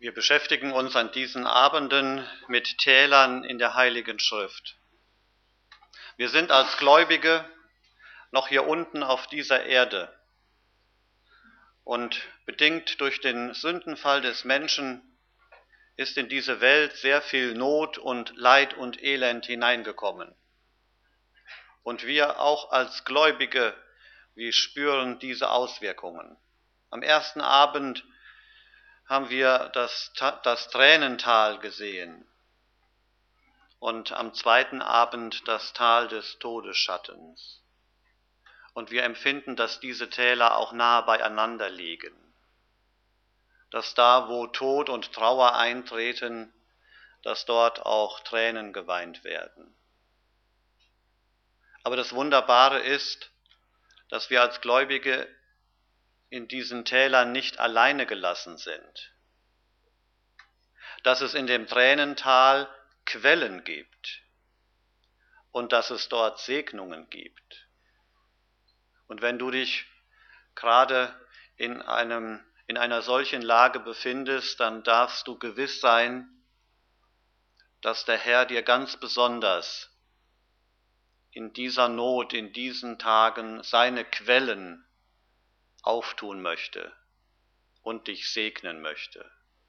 Wir beschäftigen uns an diesen Abenden mit Tälern in der Heiligen Schrift. Wir sind als Gläubige noch hier unten auf dieser Erde und bedingt durch den Sündenfall des Menschen ist in diese Welt sehr viel Not und Leid und Elend hineingekommen. Und wir auch als Gläubige, wir spüren diese Auswirkungen. Am ersten Abend haben wir das Tränental gesehen und am zweiten Abend das Tal des Todesschattens. Und wir empfinden, dass diese Täler auch nahe beieinander liegen, dass da, wo Tod und Trauer eintreten, dass dort auch Tränen geweint werden. Aber das Wunderbare ist, dass wir als Gläubige in diesen Tälern nicht alleine gelassen sind, dass es in dem Tränental Quellen gibt und dass es dort Segnungen gibt. Und wenn du dich gerade in einer solchen Lage befindest, dann darfst du gewiss sein, dass der Herr dir ganz besonders in dieser Not, in diesen Tagen seine Quellen auftun möchte und dich segnen möchte.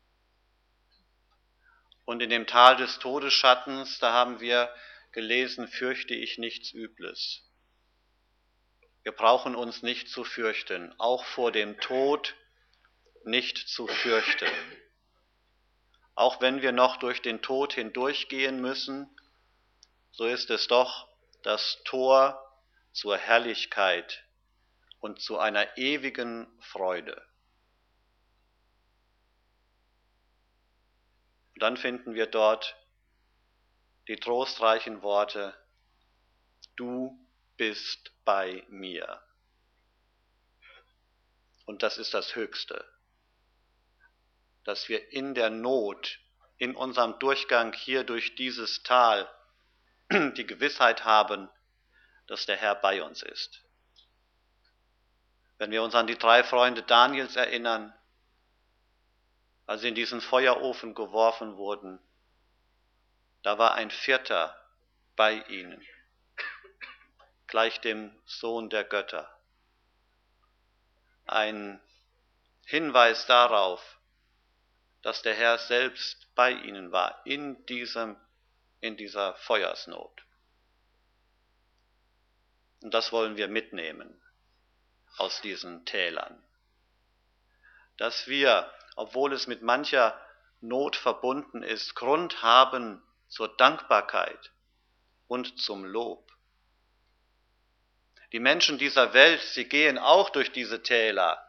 Und in dem Tal des Todesschattens, da haben wir gelesen, fürchte ich nichts Übles. Wir brauchen uns nicht zu fürchten, auch vor dem Tod nicht zu fürchten. Auch wenn wir noch durch den Tod hindurchgehen müssen, so ist es doch das Tor zur Herrlichkeit und zu einer ewigen Freude. Und dann finden wir dort die trostreichen Worte, du bist bei mir. Und das ist das Höchste, dass wir in der Not, in unserem Durchgang hier durch dieses Tal, die Gewissheit haben, dass der Herr bei uns ist. Wenn wir uns an die 3 Freunde Daniels erinnern, als sie in diesen Feuerofen geworfen wurden, da war ein 4. bei ihnen, gleich dem Sohn der Götter. Ein Hinweis darauf, dass der Herr selbst bei ihnen war, in dieser Feuersnot. Und das wollen wir mitnehmen aus diesen Tälern. Dass wir, obwohl es mit mancher Not verbunden ist, Grund haben zur Dankbarkeit und zum Lob. Die Menschen dieser Welt, sie gehen auch durch diese Täler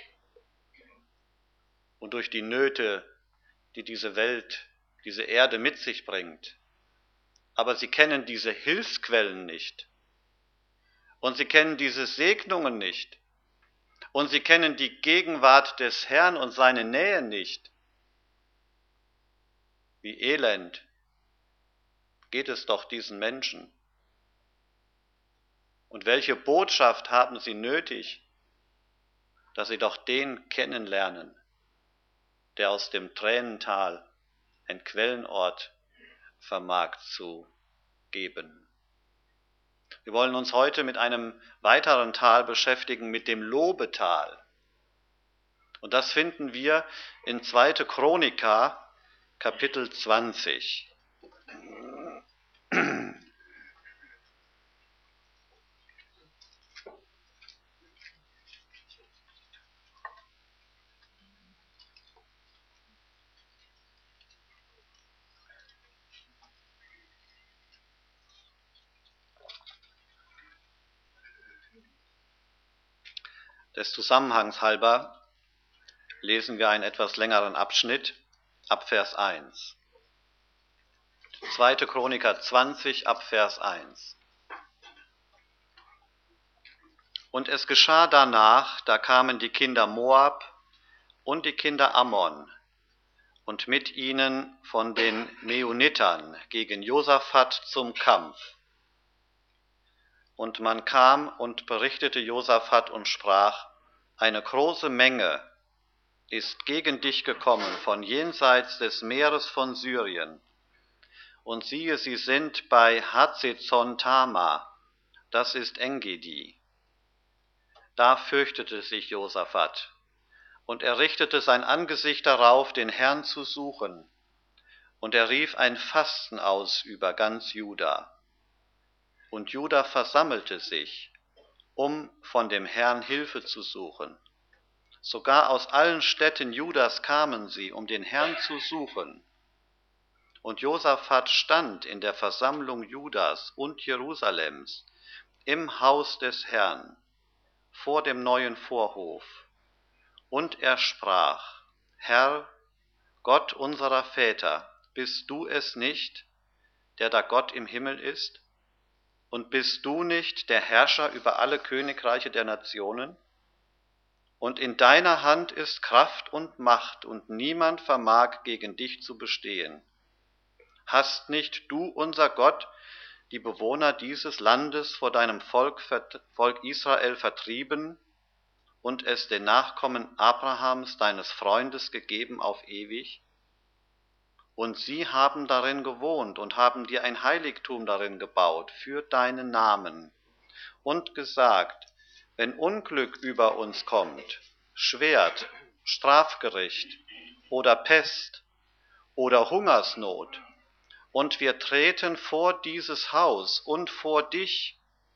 und durch die Nöte, die diese Welt, diese Erde mit sich bringt. Aber sie kennen diese Hilfsquellen nicht. Und sie kennen diese Segnungen nicht. Und sie kennen die Gegenwart des Herrn und seine Nähe nicht. Wie elend geht es doch diesen Menschen. Und welche Botschaft haben sie nötig, dass sie doch den kennenlernen, der aus dem Tränental ein Quellenort vermag zu geben. Wir wollen uns heute mit einem weiteren Tal beschäftigen, mit dem Lobetal. Und das finden wir in 2. Chronika, Kapitel 20. Des Zusammenhangs halber lesen wir einen etwas längeren Abschnitt ab Vers 1. 2. Chroniker 20 ab Vers 1. Und es geschah danach, da kamen die Kinder Moab und die Kinder Ammon und mit ihnen von den Meunitern gegen Josaphat zum Kampf. Und man kam und berichtete Josaphat und sprach, eine große Menge ist gegen dich gekommen von jenseits des Meeres von Syrien. Und siehe, sie sind bei Hazezon Tamar, das ist Engedi. Da fürchtete sich Josaphat, und er richtete sein Angesicht darauf, den Herrn zu suchen. Und er rief ein Fasten aus über ganz Juda. Und Juda versammelte sich, um von dem Herrn Hilfe zu suchen. Sogar aus allen Städten Judas kamen sie, um den Herrn zu suchen. Und Josaphat stand in der Versammlung Judas und Jerusalems im Haus des Herrn vor dem neuen Vorhof. Und er sprach: Herr, Gott unserer Väter, bist du es nicht, der da Gott im Himmel ist? Und bist du nicht der Herrscher über alle Königreiche der Nationen? Und in deiner Hand ist Kraft und Macht, und niemand vermag gegen dich zu bestehen. Hast nicht du, unser Gott, die Bewohner dieses Landes vor deinem Volk Israel vertrieben und es den Nachkommen Abrahams, deines Freundes, gegeben auf ewig? Und sie haben darin gewohnt und haben dir ein Heiligtum darin gebaut für deinen Namen und gesagt: Wenn Unglück über uns kommt, Schwert, Strafgericht oder Pest oder Hungersnot, und wir treten vor dieses Haus und vor dich,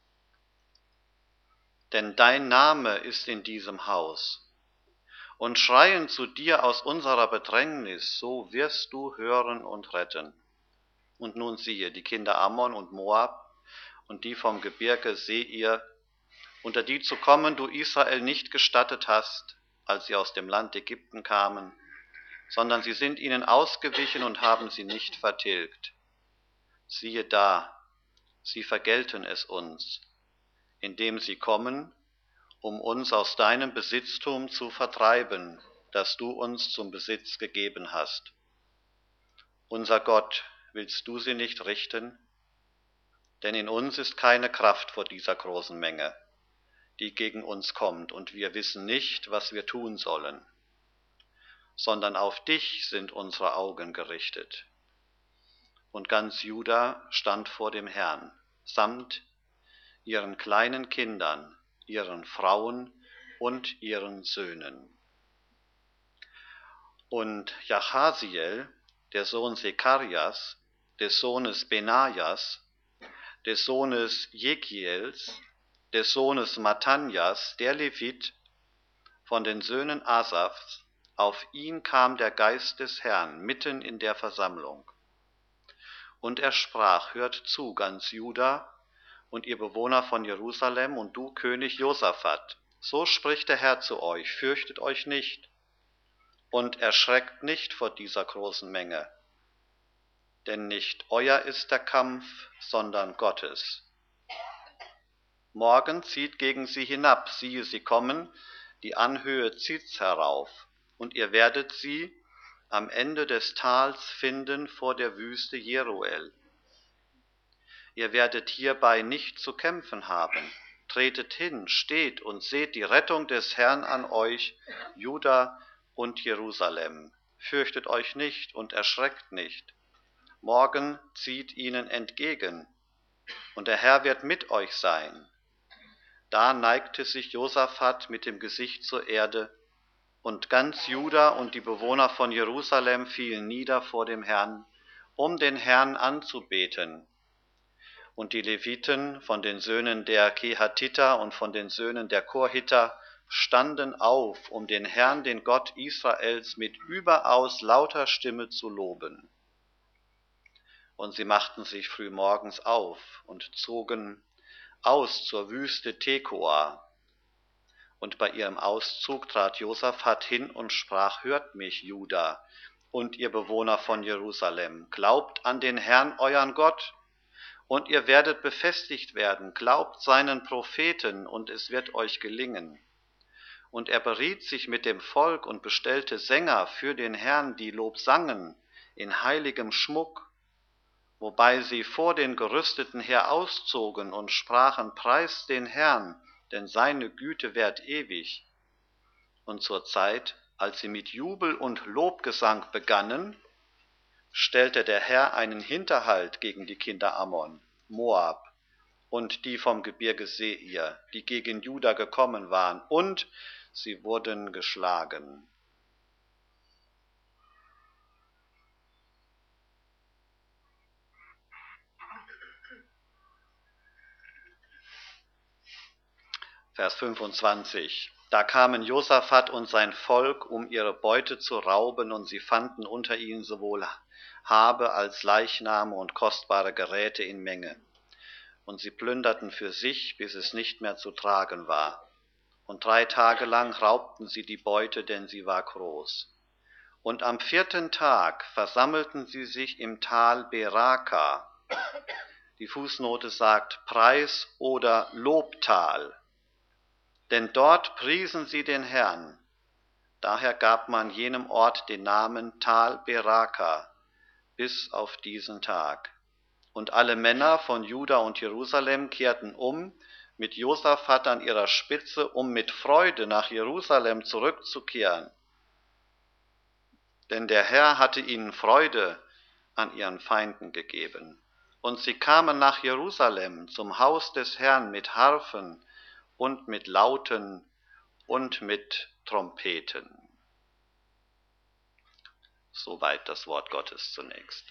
denn dein Name ist in diesem Haus, und schreien zu dir aus unserer Bedrängnis, so wirst du hören und retten. Und nun siehe, die Kinder Ammon und Moab und die vom Gebirge Seir, unter die zu kommen du Israel nicht gestattet hast, als sie aus dem Land Ägypten kamen, sondern sie sind ihnen ausgewichen und haben sie nicht vertilgt. Siehe da, sie vergelten es uns, indem sie kommen, um uns aus deinem Besitztum zu vertreiben, das du uns zum Besitz gegeben hast. Unser Gott, willst du sie nicht richten? Denn in uns ist keine Kraft vor dieser großen Menge, die gegen uns kommt, und wir wissen nicht, was wir tun sollen, sondern auf dich sind unsere Augen gerichtet. Und ganz Juda stand vor dem Herrn, samt ihren kleinen Kindern, ihren Frauen und ihren Söhnen. Und Jachasiel, der Sohn Sekarias, des Sohnes Benajas, des Sohnes Jekiels, des Sohnes Mattanjas, der Levit, von den Söhnen Asafs, auf ihn kam der Geist des Herrn mitten in der Versammlung. Und er sprach: Hört zu, ganz Juda und ihr Bewohner von Jerusalem und du König Josaphat, so spricht der Herr zu euch: Fürchtet euch nicht und erschreckt nicht vor dieser großen Menge, denn nicht euer ist der Kampf, sondern Gottes. Morgen zieht gegen sie hinab, siehe, sie kommen die Anhöhe Ziz herauf, und ihr werdet sie am Ende des Tals finden vor der Wüste Jeruel. Ihr werdet hierbei nicht zu kämpfen haben. Tretet hin, steht und seht die Rettung des Herrn an euch, Juda und Jerusalem. Fürchtet euch nicht und erschreckt nicht. Morgen zieht ihnen entgegen, und der Herr wird mit euch sein. Da neigte sich Josaphat mit dem Gesicht zur Erde, und ganz Juda und die Bewohner von Jerusalem fielen nieder vor dem Herrn, um den Herrn anzubeten. Und die Leviten von den Söhnen der Kehatiter und von den Söhnen der Korhiter standen auf, um den Herrn, den Gott Israels, mit überaus lauter Stimme zu loben. Und sie machten sich frühmorgens auf und zogen aus zur Wüste Tekoa. Und bei ihrem Auszug trat Josaphat hin und sprach: Hört mich, Juda und ihr Bewohner von Jerusalem, glaubt an den Herrn, euren Gott, und ihr werdet befestigt werden. Glaubt seinen Propheten, und es wird euch gelingen. Und er beriet sich mit dem Volk und bestellte Sänger für den Herrn, die Lob sangen in heiligem Schmuck, wobei sie vor den Gerüsteten her auszogen und sprachen: Preist den Herrn, denn seine Güte währt ewig. Und zur Zeit, als sie mit Jubel und Lobgesang begannen, stellte der Herr einen Hinterhalt gegen die Kinder Ammon, Moab und die vom Gebirge Seir, die gegen Juda gekommen waren, und sie wurden geschlagen. Vers 25. Da kamen Josaphat und sein Volk, um ihre Beute zu rauben, und sie fanden unter ihnen sowohl Habe als Leichname und kostbare Geräte in Menge. Und sie plünderten für sich, bis es nicht mehr zu tragen war. Und 3 Tage lang raubten sie die Beute, denn sie war groß. Und am 4. Tag versammelten sie sich im Tal Beraka. Die Fußnote sagt Preis- oder Lobtal. Denn dort priesen sie den Herrn. Daher gab man jenem Ort den Namen Tal Beraka bis auf diesen Tag. Und alle Männer von Juda und Jerusalem kehrten um, mit Josaphat an ihrer Spitze, um mit Freude nach Jerusalem zurückzukehren. Denn der Herr hatte ihnen Freude an ihren Feinden gegeben. Und sie kamen nach Jerusalem zum Haus des Herrn mit Harfen und mit Lauten und mit Trompeten. Soweit das Wort Gottes zunächst.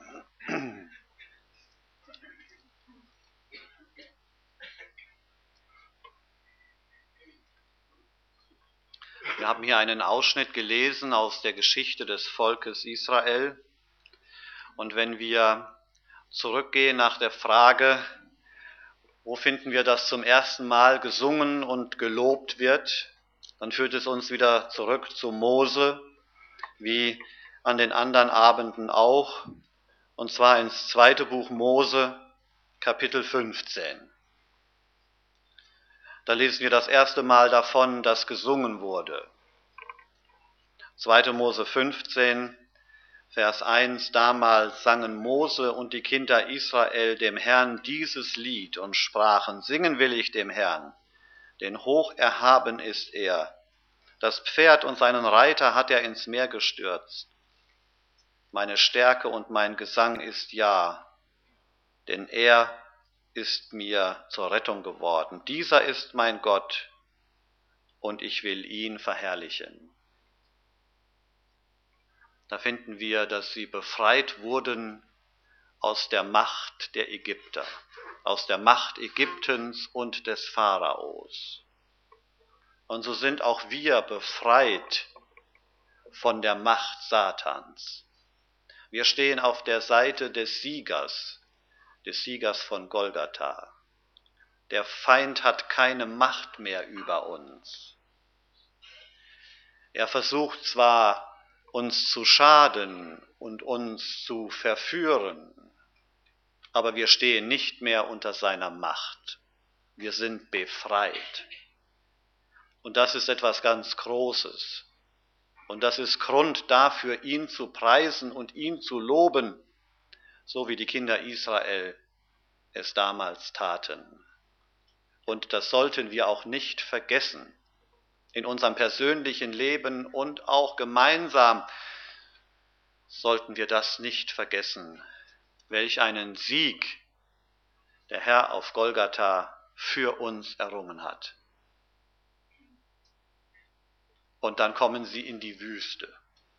Wir haben hier einen Ausschnitt gelesen aus der Geschichte des Volkes Israel. Und wenn wir zurückgehen nach der Frage, wo finden wir, dass zum ersten Mal gesungen und gelobt wird, dann führt es uns wieder zurück zu Mose, wie an den anderen Abenden auch, und zwar ins 2. Buch Mose, Kapitel 15. Da lesen wir das erste Mal davon, dass gesungen wurde. 2. Mose 15, Vers 1, damals sangen Mose und die Kinder Israel dem Herrn dieses Lied und sprachen, singen will ich dem Herrn, denn hoch erhaben ist er. Das Pferd und seinen Reiter hat er ins Meer gestürzt. Meine Stärke und mein Gesang ist ja, denn er ist mir zur Rettung geworden. Dieser ist mein Gott und ich will ihn verherrlichen. Da finden wir, dass sie befreit wurden aus der Macht der Ägypter, aus der Macht Ägyptens und des Pharaos. Und so sind auch wir befreit von der Macht Satans. Wir stehen auf der Seite des Siegers von Golgatha. Der Feind hat keine Macht mehr über uns. Er versucht zwar, uns zu schaden und uns zu verführen, aber wir stehen nicht mehr unter seiner Macht. Wir sind befreit. Und das ist etwas ganz Großes. Und das ist Grund dafür, ihn zu preisen und ihn zu loben, so wie die Kinder Israel es damals taten. Und das sollten wir auch nicht vergessen in unserem persönlichen Leben und auch gemeinsam sollten wir das nicht vergessen, welch einen Sieg der Herr auf Golgatha für uns errungen hat. Und dann kommen sie in die Wüste.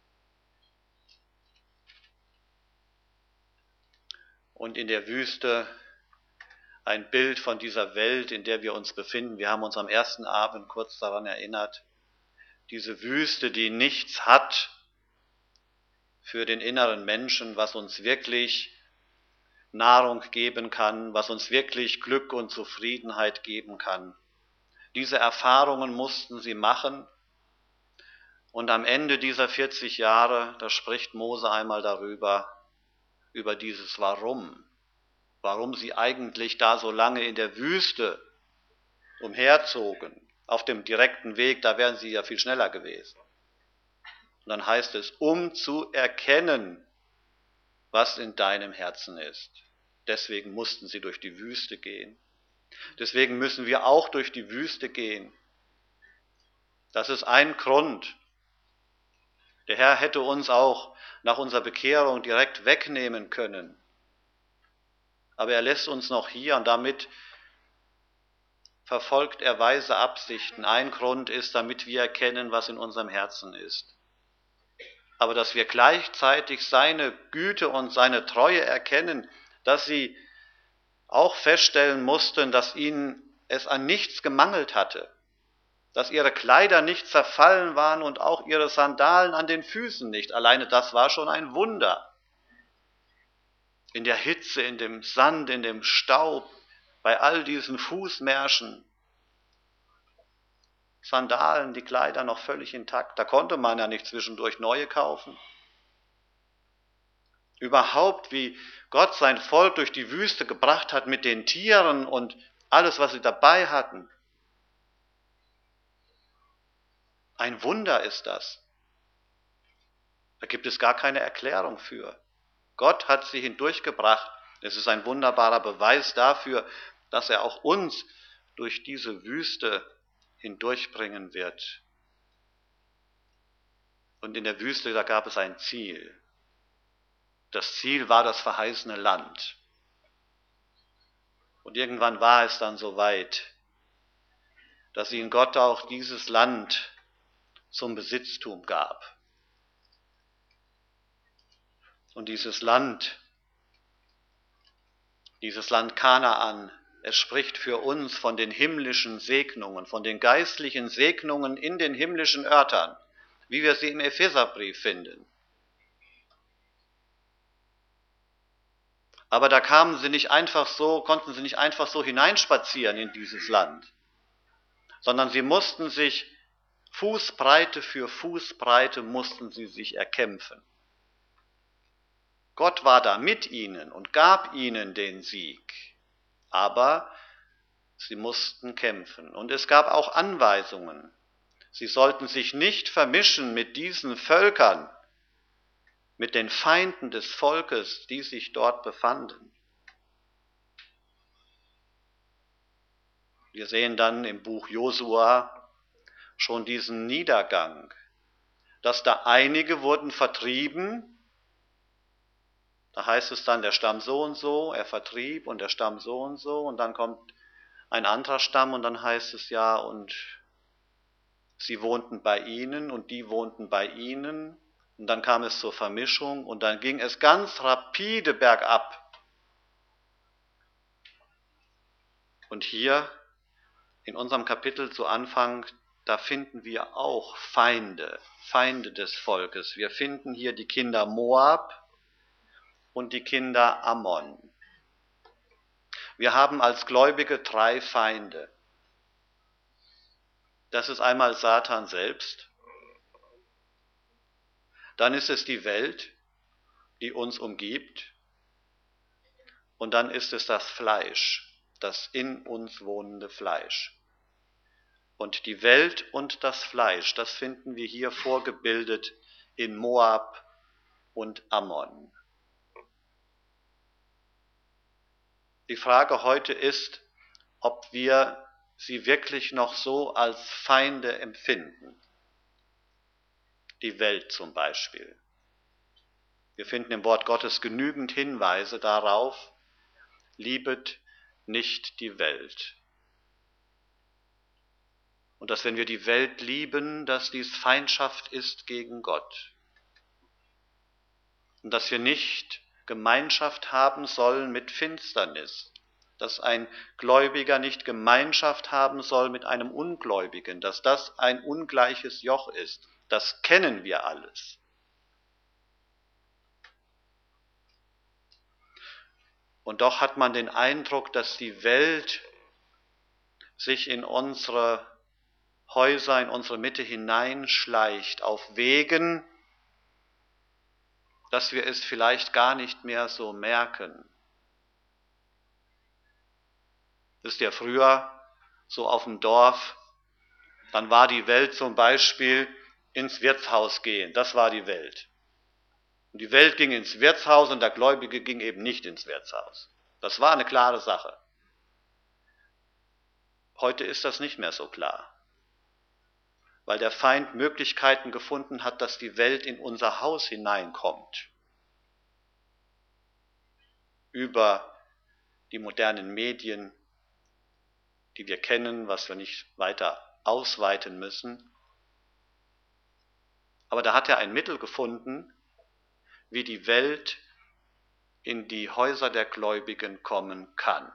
Und in der Wüste ein Bild von dieser Welt, in der wir uns befinden. Wir haben uns am ersten Abend kurz daran erinnert. Diese Wüste, die nichts hat für den inneren Menschen, was uns wirklich Nahrung geben kann, was uns wirklich Glück und Zufriedenheit geben kann. Diese Erfahrungen mussten sie machen. Und am Ende dieser 40 Jahre, da spricht Mose einmal darüber, über dieses warum sie eigentlich da so lange in der Wüste umherzogen. Auf dem direkten Weg, da wären sie ja viel schneller gewesen. Und dann heißt es, um zu erkennen, was in deinem Herzen ist. Deswegen mussten sie durch die Wüste gehen. Deswegen müssen wir auch durch die Wüste gehen. Das ist ein Grund, Der Herr hätte uns auch nach unserer Bekehrung direkt wegnehmen können. Aber er lässt uns noch hier und damit verfolgt er weise Absichten. Ein Grund ist, damit wir erkennen, was in unserem Herzen ist. Aber dass wir gleichzeitig seine Güte und seine Treue erkennen, dass sie auch feststellen mussten, dass ihnen es an nichts gemangelt hatte, dass ihre Kleider nicht zerfallen waren und auch ihre Sandalen an den Füßen nicht. Alleine das war schon ein Wunder. In der Hitze, in dem Sand, in dem Staub, bei all diesen Fußmärschen, Sandalen, die Kleider noch völlig intakt. Da konnte man ja nicht zwischendurch neue kaufen. Überhaupt, wie Gott sein Volk durch die Wüste gebracht hat mit den Tieren und alles, was sie dabei hatten. Ein Wunder ist das. Da gibt es gar keine Erklärung für. Gott hat sie hindurchgebracht. Es ist ein wunderbarer Beweis dafür, dass er auch uns durch diese Wüste hindurchbringen wird. Und in der Wüste, da gab es ein Ziel. Das Ziel war das verheißene Land. Und irgendwann war es dann so weit, dass ihnen Gott auch dieses Land zum Besitztum gab. Und dieses Land Kanaan, es spricht für uns von den himmlischen Segnungen, von den geistlichen Segnungen in den himmlischen Örtern, wie wir sie im Epheserbrief finden. Aber da konnten sie nicht einfach so hineinspazieren in dieses Land, sondern sie mussten sich Fußbreite für Fußbreite mussten sie sich erkämpfen. Gott war da mit ihnen und gab ihnen den Sieg, aber sie mussten kämpfen. Und es gab auch Anweisungen. Sie sollten sich nicht vermischen mit diesen Völkern, mit den Feinden des Volkes, die sich dort befanden. Wir sehen dann im Buch Josua schon diesen Niedergang, dass da einige wurden vertrieben. Da heißt es dann, der Stamm so und so, er vertrieb und der Stamm so und dann kommt ein anderer Stamm und dann heißt es ja, und sie wohnten bei ihnen und die wohnten bei ihnen und dann kam es zur Vermischung und dann ging es ganz rapide bergab. Und hier in unserem Kapitel zu Anfang, da finden wir auch Feinde des Volkes. Wir finden hier die Kinder Moab und die Kinder Ammon. Wir haben als Gläubige 3 Feinde. Das ist einmal Satan selbst, dann ist es die Welt, die uns umgibt, und dann ist es das Fleisch, das in uns wohnende Fleisch. Und die Welt und das Fleisch, das finden wir hier vorgebildet in Moab und Ammon. Die Frage heute ist, ob wir sie wirklich noch so als Feinde empfinden. Die Welt zum Beispiel. Wir finden im Wort Gottes genügend Hinweise darauf, liebet nicht die Welt. Und dass wenn wir die Welt lieben, dass dies Feindschaft ist gegen Gott. Und dass wir nicht Gemeinschaft haben sollen mit Finsternis, dass ein Gläubiger nicht Gemeinschaft haben soll mit einem Ungläubigen, dass das ein ungleiches Joch ist, das kennen wir alles. Und doch hat man den Eindruck, dass die Welt sich in unsere Häuser, in unsere Mitte hineinschleicht, auf Wegen, dass wir es vielleicht gar nicht mehr so merken. Wisst ihr, früher, so auf dem Dorf, dann war die Welt zum Beispiel ins Wirtshaus gehen, das war die Welt. Und die Welt ging ins Wirtshaus und der Gläubige ging eben nicht ins Wirtshaus. Das war eine klare Sache. Heute ist das nicht mehr so klar. weil der Feind Möglichkeiten gefunden hat, dass die Welt in unser Haus hineinkommt. Über die modernen Medien, die wir kennen, was wir nicht weiter ausweiten müssen. Aber da hat er ein Mittel gefunden, wie die Welt in die Häuser der Gläubigen kommen kann.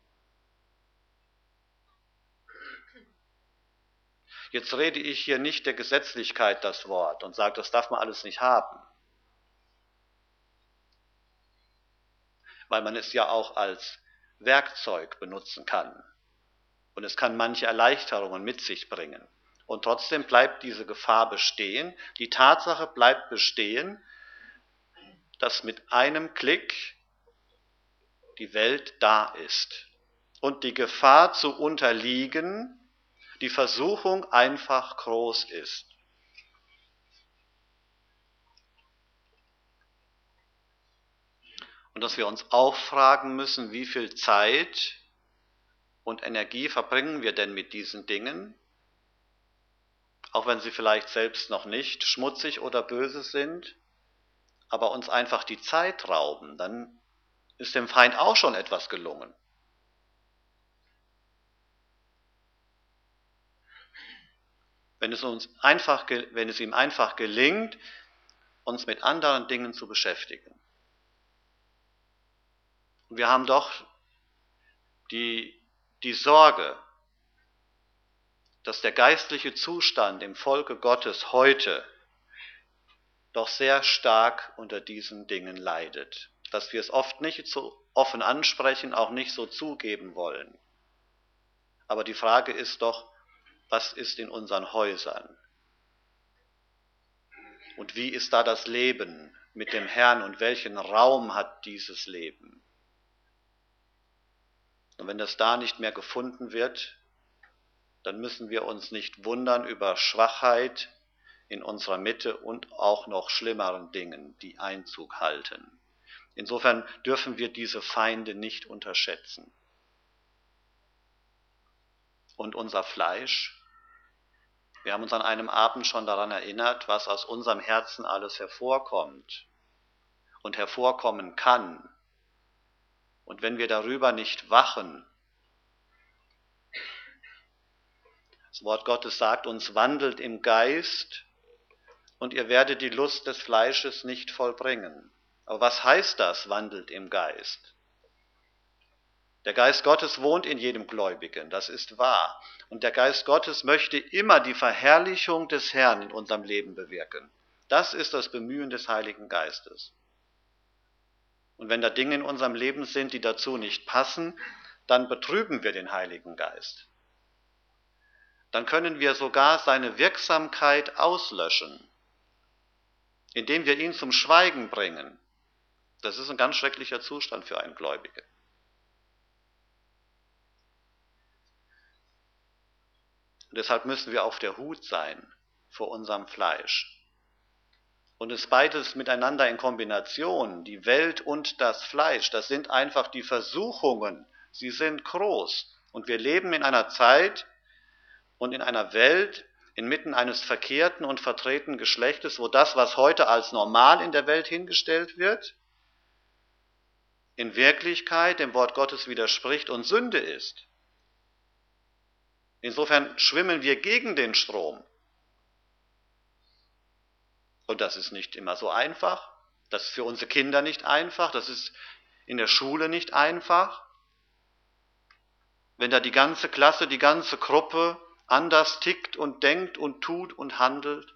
Jetzt rede ich hier nicht der Gesetzlichkeit das Wort und sage, das darf man alles nicht haben. Weil man es ja auch als Werkzeug benutzen kann. Und es kann manche Erleichterungen mit sich bringen. Und trotzdem bleibt diese Gefahr bestehen. Die Tatsache bleibt bestehen, dass mit einem Klick die Welt da ist. Und die Gefahr zu unterliegen, die Versuchung einfach groß ist. Und dass wir uns auch fragen müssen, wie viel Zeit und Energie verbringen wir denn mit diesen Dingen, auch wenn sie vielleicht selbst noch nicht schmutzig oder böse sind, aber uns einfach die Zeit rauben, dann ist dem Feind auch schon etwas gelungen. Wenn es ihm einfach gelingt, uns mit anderen Dingen zu beschäftigen. Und wir haben doch die Sorge, dass der geistliche Zustand im Volke Gottes heute doch sehr stark unter diesen Dingen leidet. Dass wir es oft nicht so offen ansprechen, auch nicht so zugeben wollen. Aber die Frage ist doch, was ist in unseren Häusern? Und wie ist da das Leben mit dem Herrn und welchen Raum hat dieses Leben? Und wenn das da nicht mehr gefunden wird, dann müssen wir uns nicht wundern über Schwachheit in unserer Mitte und auch noch schlimmeren Dingen, die Einzug halten. Insofern dürfen wir diese Feinde nicht unterschätzen. Und unser Fleisch, wir haben uns an einem Abend schon daran erinnert, was aus unserem Herzen alles hervorkommt und hervorkommen kann. Und wenn wir darüber nicht wachen, das Wort Gottes sagt uns, wandelt im Geist und ihr werdet die Lust des Fleisches nicht vollbringen. Aber was heißt das, wandelt im Geist? Der Geist Gottes wohnt in jedem Gläubigen, das ist wahr. Und der Geist Gottes möchte immer die Verherrlichung des Herrn in unserem Leben bewirken. Das ist das Bemühen des Heiligen Geistes. Und wenn da Dinge in unserem Leben sind, die dazu nicht passen, dann betrüben wir den Heiligen Geist. Dann können wir sogar seine Wirksamkeit auslöschen, indem wir ihn zum Schweigen bringen. Das ist ein ganz schrecklicher Zustand für einen Gläubigen. Und deshalb müssen wir auf der Hut sein vor unserem Fleisch. Und es beides miteinander in Kombination, die Welt und das Fleisch, das sind einfach die Versuchungen. Sie sind groß. Und wir leben in einer Zeit und in einer Welt inmitten eines verkehrten und verdrehten Geschlechtes, wo das, was heute als normal in der Welt hingestellt wird, in Wirklichkeit dem Wort Gottes widerspricht und Sünde ist. Insofern schwimmen wir gegen den Strom. Und das ist nicht immer so einfach. Das ist für unsere Kinder nicht einfach. Das ist in der Schule nicht einfach. Wenn da die ganze Klasse, die ganze Gruppe anders tickt und denkt und tut und handelt.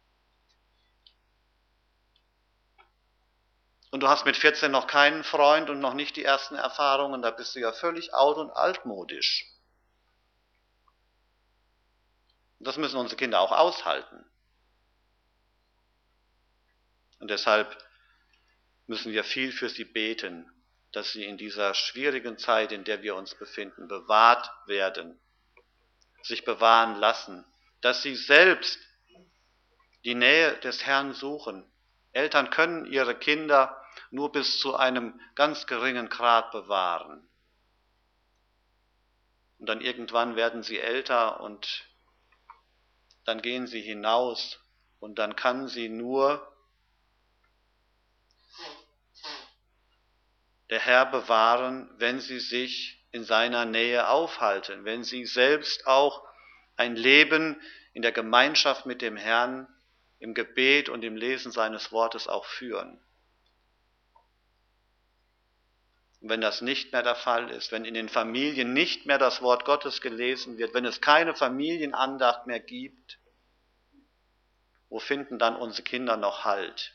Und du hast mit 14 noch keinen Freund und noch nicht die ersten Erfahrungen, da bist du ja völlig out und altmodisch. Das müssen unsere Kinder auch aushalten. Und deshalb müssen wir viel für sie beten, dass sie in dieser schwierigen Zeit, in der wir uns befinden, bewahrt werden, sich bewahren lassen, dass sie selbst die Nähe des Herrn suchen. Eltern können ihre Kinder nur bis zu einem ganz geringen Grad bewahren. Und dann irgendwann werden sie älter und dann gehen sie hinaus und dann kann sie nur der Herr bewahren, wenn sie sich in seiner Nähe aufhalten, wenn sie selbst auch ein Leben in der Gemeinschaft mit dem Herrn, im Gebet und im Lesen seines Wortes auch führen. Und wenn das nicht mehr der Fall ist, wenn in den Familien nicht mehr das Wort Gottes gelesen wird, wenn es keine Familienandacht mehr gibt, wo finden dann unsere Kinder noch Halt?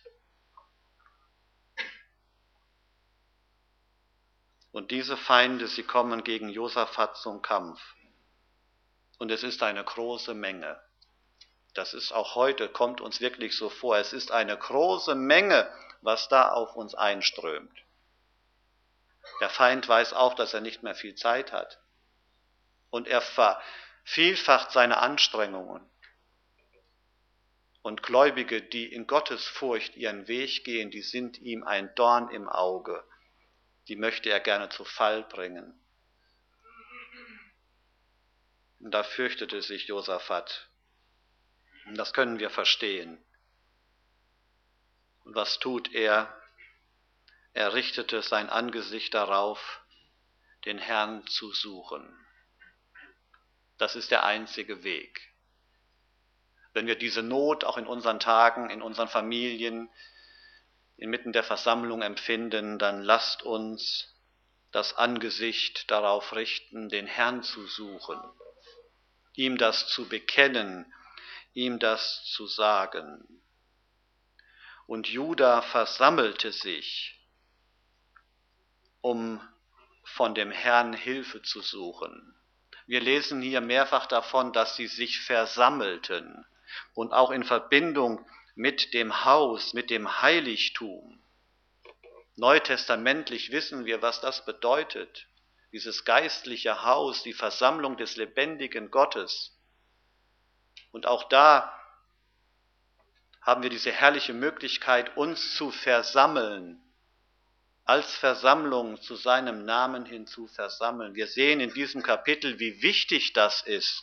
Und diese Feinde, sie kommen gegen Josaphat zum Kampf. Und es ist eine große Menge. Das ist auch heute, kommt uns wirklich so vor. Es ist eine große Menge, was da auf uns einströmt. Der Feind weiß auch, dass er nicht mehr viel Zeit hat. Und er vervielfacht seine Anstrengungen. Und Gläubige, die in Gottes Furcht ihren Weg gehen, die sind ihm ein Dorn im Auge. Die möchte er gerne zu Fall bringen. Und da fürchtete sich Josaphat. Und das können wir verstehen. Und was tut er? Er richtete sein Angesicht darauf, den Herrn zu suchen. Das ist der einzige Weg. Wenn wir diese Not auch in unseren Tagen, in unseren Familien, inmitten der Versammlung empfinden, dann lasst uns das Angesicht darauf richten, den Herrn zu suchen, ihm das zu bekennen, ihm das zu sagen. Und Juda versammelte sich, um von dem Herrn Hilfe zu suchen. Wir lesen hier mehrfach davon, dass sie sich versammelten und auch in Verbindung mit dem Haus, mit dem Heiligtum. Neutestamentlich wissen wir, was das bedeutet. Dieses geistliche Haus, die Versammlung des lebendigen Gottes. Und auch da haben wir diese herrliche Möglichkeit, uns zu versammeln, als Versammlung zu seinem Namen hin zu versammeln. Wir sehen in diesem Kapitel, wie wichtig das ist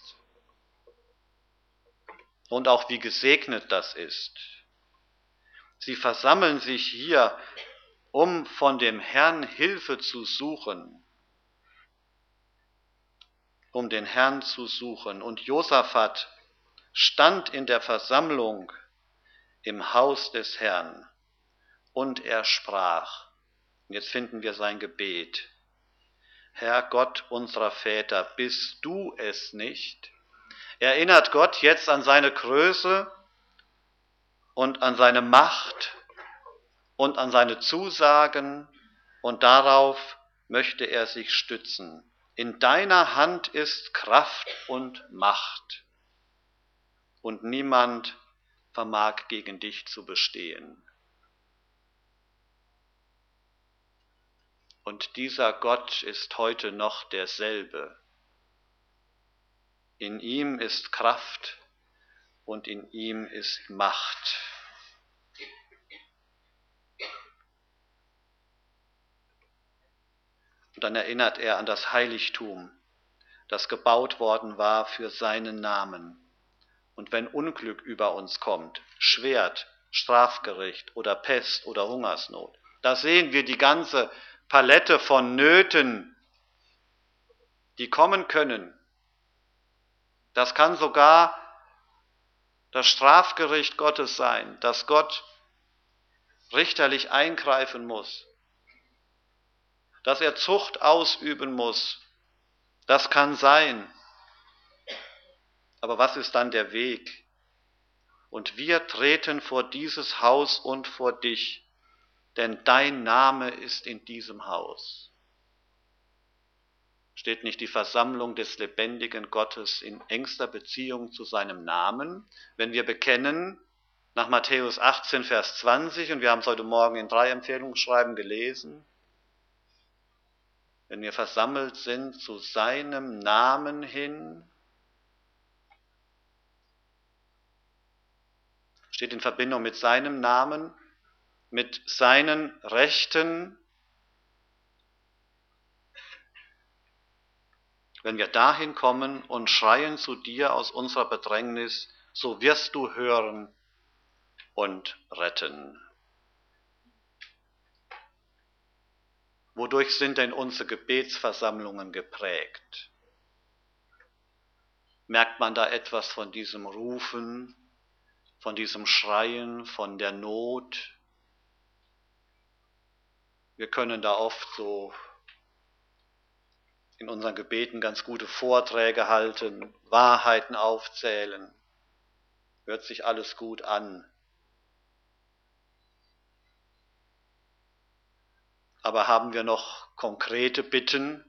und auch wie gesegnet das ist. Sie versammeln sich hier, um von dem Herrn Hilfe zu suchen, um den Herrn zu suchen. Und Josaphat stand in der Versammlung im Haus des Herrn und er sprach. Und jetzt finden wir sein Gebet. Herr Gott unserer Väter, bist du es nicht? Erinnert Gott jetzt an seine Größe und an seine Macht und an seine Zusagen und darauf möchte er sich stützen. In deiner Hand ist Kraft und Macht und niemand vermag gegen dich zu bestehen. Und dieser Gott ist heute noch derselbe. In ihm ist Kraft und in ihm ist Macht. Und dann erinnert er an das Heiligtum, das gebaut worden war für seinen Namen. Und wenn Unglück über uns kommt, Schwert, Strafgericht oder Pest oder Hungersnot, da sehen wir die ganze Palette von Nöten, die kommen können. Das kann sogar das Strafgericht Gottes sein, dass Gott richterlich eingreifen muss, dass er Zucht ausüben muss. Das kann sein. Aber was ist dann der Weg? Und wir treten vor dieses Haus und vor dich, denn dein Name ist in diesem Haus. Steht nicht die Versammlung des lebendigen Gottes in engster Beziehung zu seinem Namen? Wenn wir bekennen, nach Matthäus 18, Vers 20, und wir haben es heute Morgen in 3 Empfehlungsschreiben gelesen, wenn wir versammelt sind zu seinem Namen hin, steht in Verbindung mit seinem Namen, mit seinen Rechten. Wenn wir dahin kommen und schreien zu dir aus unserer Bedrängnis, so wirst du hören und retten. Wodurch sind denn unsere Gebetsversammlungen geprägt? Merkt man da etwas von diesem Rufen, von diesem Schreien, von der Not? Wir können da oft so in unseren Gebeten ganz gute Vorträge halten, Wahrheiten aufzählen. Hört sich alles gut an. Aber haben wir noch konkrete Bitten?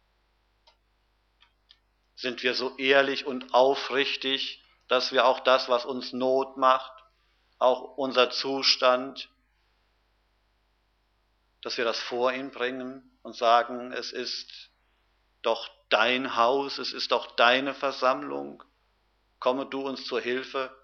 Sind wir so ehrlich und aufrichtig, dass wir auch das, was uns Not macht, auch unser Zustand, dass wir das vor ihn bringen und sagen, es ist doch dein Haus, es ist doch deine Versammlung, komme du uns zur Hilfe.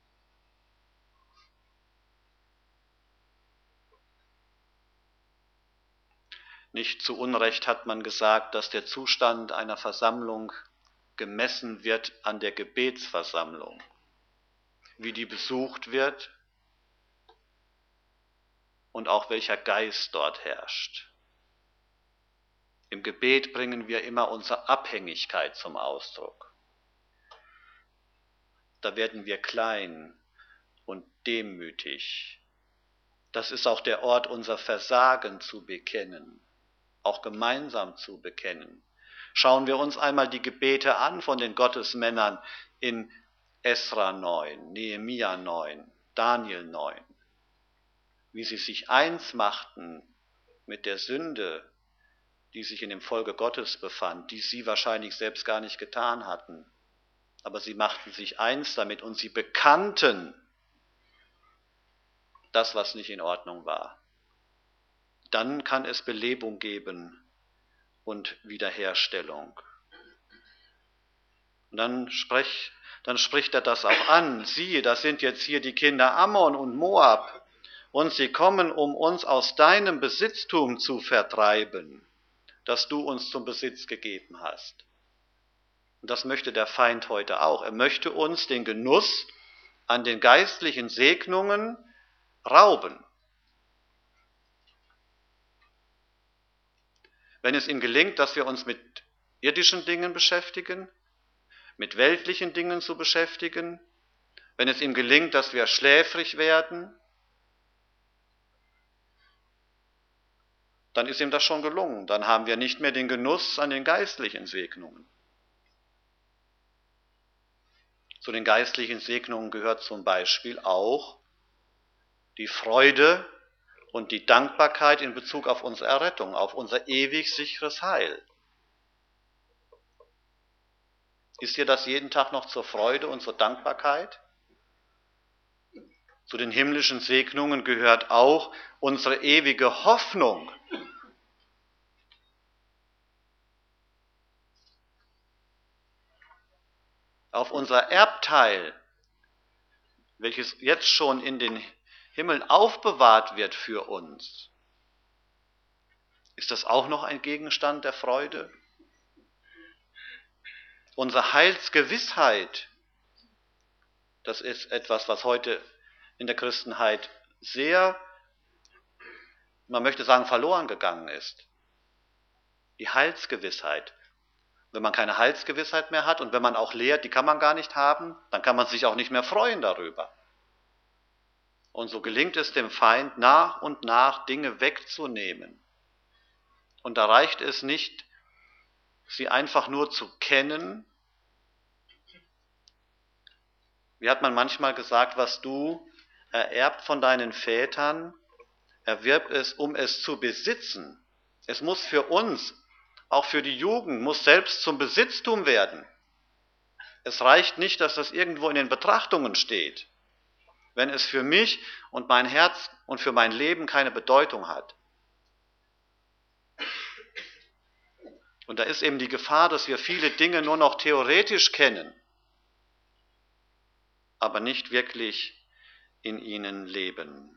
Nicht zu Unrecht hat man gesagt, dass der Zustand einer Versammlung gemessen wird an der Gebetsversammlung, wie die besucht wird und auch welcher Geist dort herrscht. Im Gebet bringen wir immer unsere Abhängigkeit zum Ausdruck. Da werden wir klein und demütig. Das ist auch der Ort, unser Versagen zu bekennen, auch gemeinsam zu bekennen. Schauen wir uns einmal die Gebete an von den Gottesmännern in Esra 9, Nehemia 9, Daniel 9, wie sie sich eins machten mit der Sünde, die sich in dem Volke Gottes befand, die sie wahrscheinlich selbst gar nicht getan hatten. Aber sie machten sich eins damit und sie bekannten das, was nicht in Ordnung war. Dann kann es Belebung geben und Wiederherstellung. Und dann spricht er das auch an. Siehe, das sind jetzt hier die Kinder Ammon und Moab, und sie kommen, um uns aus deinem Besitztum zu vertreiben, das du uns zum Besitz gegeben hast. Und das möchte der Feind heute auch. Er möchte uns den Genuss an den geistlichen Segnungen rauben. Wenn es ihm gelingt, dass wir uns mit irdischen Dingen beschäftigen, mit weltlichen Dingen zu beschäftigen, wenn es ihm gelingt, dass wir schläfrig werden, dann ist ihm das schon gelungen. Dann haben wir nicht mehr den Genuss an den geistlichen Segnungen. Zu den geistlichen Segnungen gehört zum Beispiel auch die Freude und die Dankbarkeit in Bezug auf unsere Errettung, auf unser ewig sicheres Heil. Ist dir das jeden Tag noch zur Freude und zur Dankbarkeit? Zu den himmlischen Segnungen gehört auch unsere ewige Hoffnung. Auf unser Erbteil, welches jetzt schon in den Himmel aufbewahrt wird für uns. Ist das auch noch ein Gegenstand der Freude? Unsere Heilsgewissheit, das ist etwas, was heute in der Christenheit sehr, man möchte sagen, verloren gegangen ist. Die Heilsgewissheit. Wenn man keine Heilsgewissheit mehr hat und wenn man auch lehrt, die kann man gar nicht haben, dann kann man sich auch nicht mehr freuen darüber. Und so gelingt es dem Feind nach und nach Dinge wegzunehmen. Und da reicht es nicht, sie einfach nur zu kennen. Wie hat man manchmal gesagt, was du ererbt von deinen Vätern, erwirb es, um es zu besitzen. Es muss für uns, auch für die Jugend, muss selbst zum Besitztum werden. Es reicht nicht, dass das irgendwo in den Betrachtungen steht, wenn es für mich und mein Herz und für mein Leben keine Bedeutung hat. Und da ist eben die Gefahr, dass wir viele Dinge nur noch theoretisch kennen, aber nicht wirklich in ihnen leben.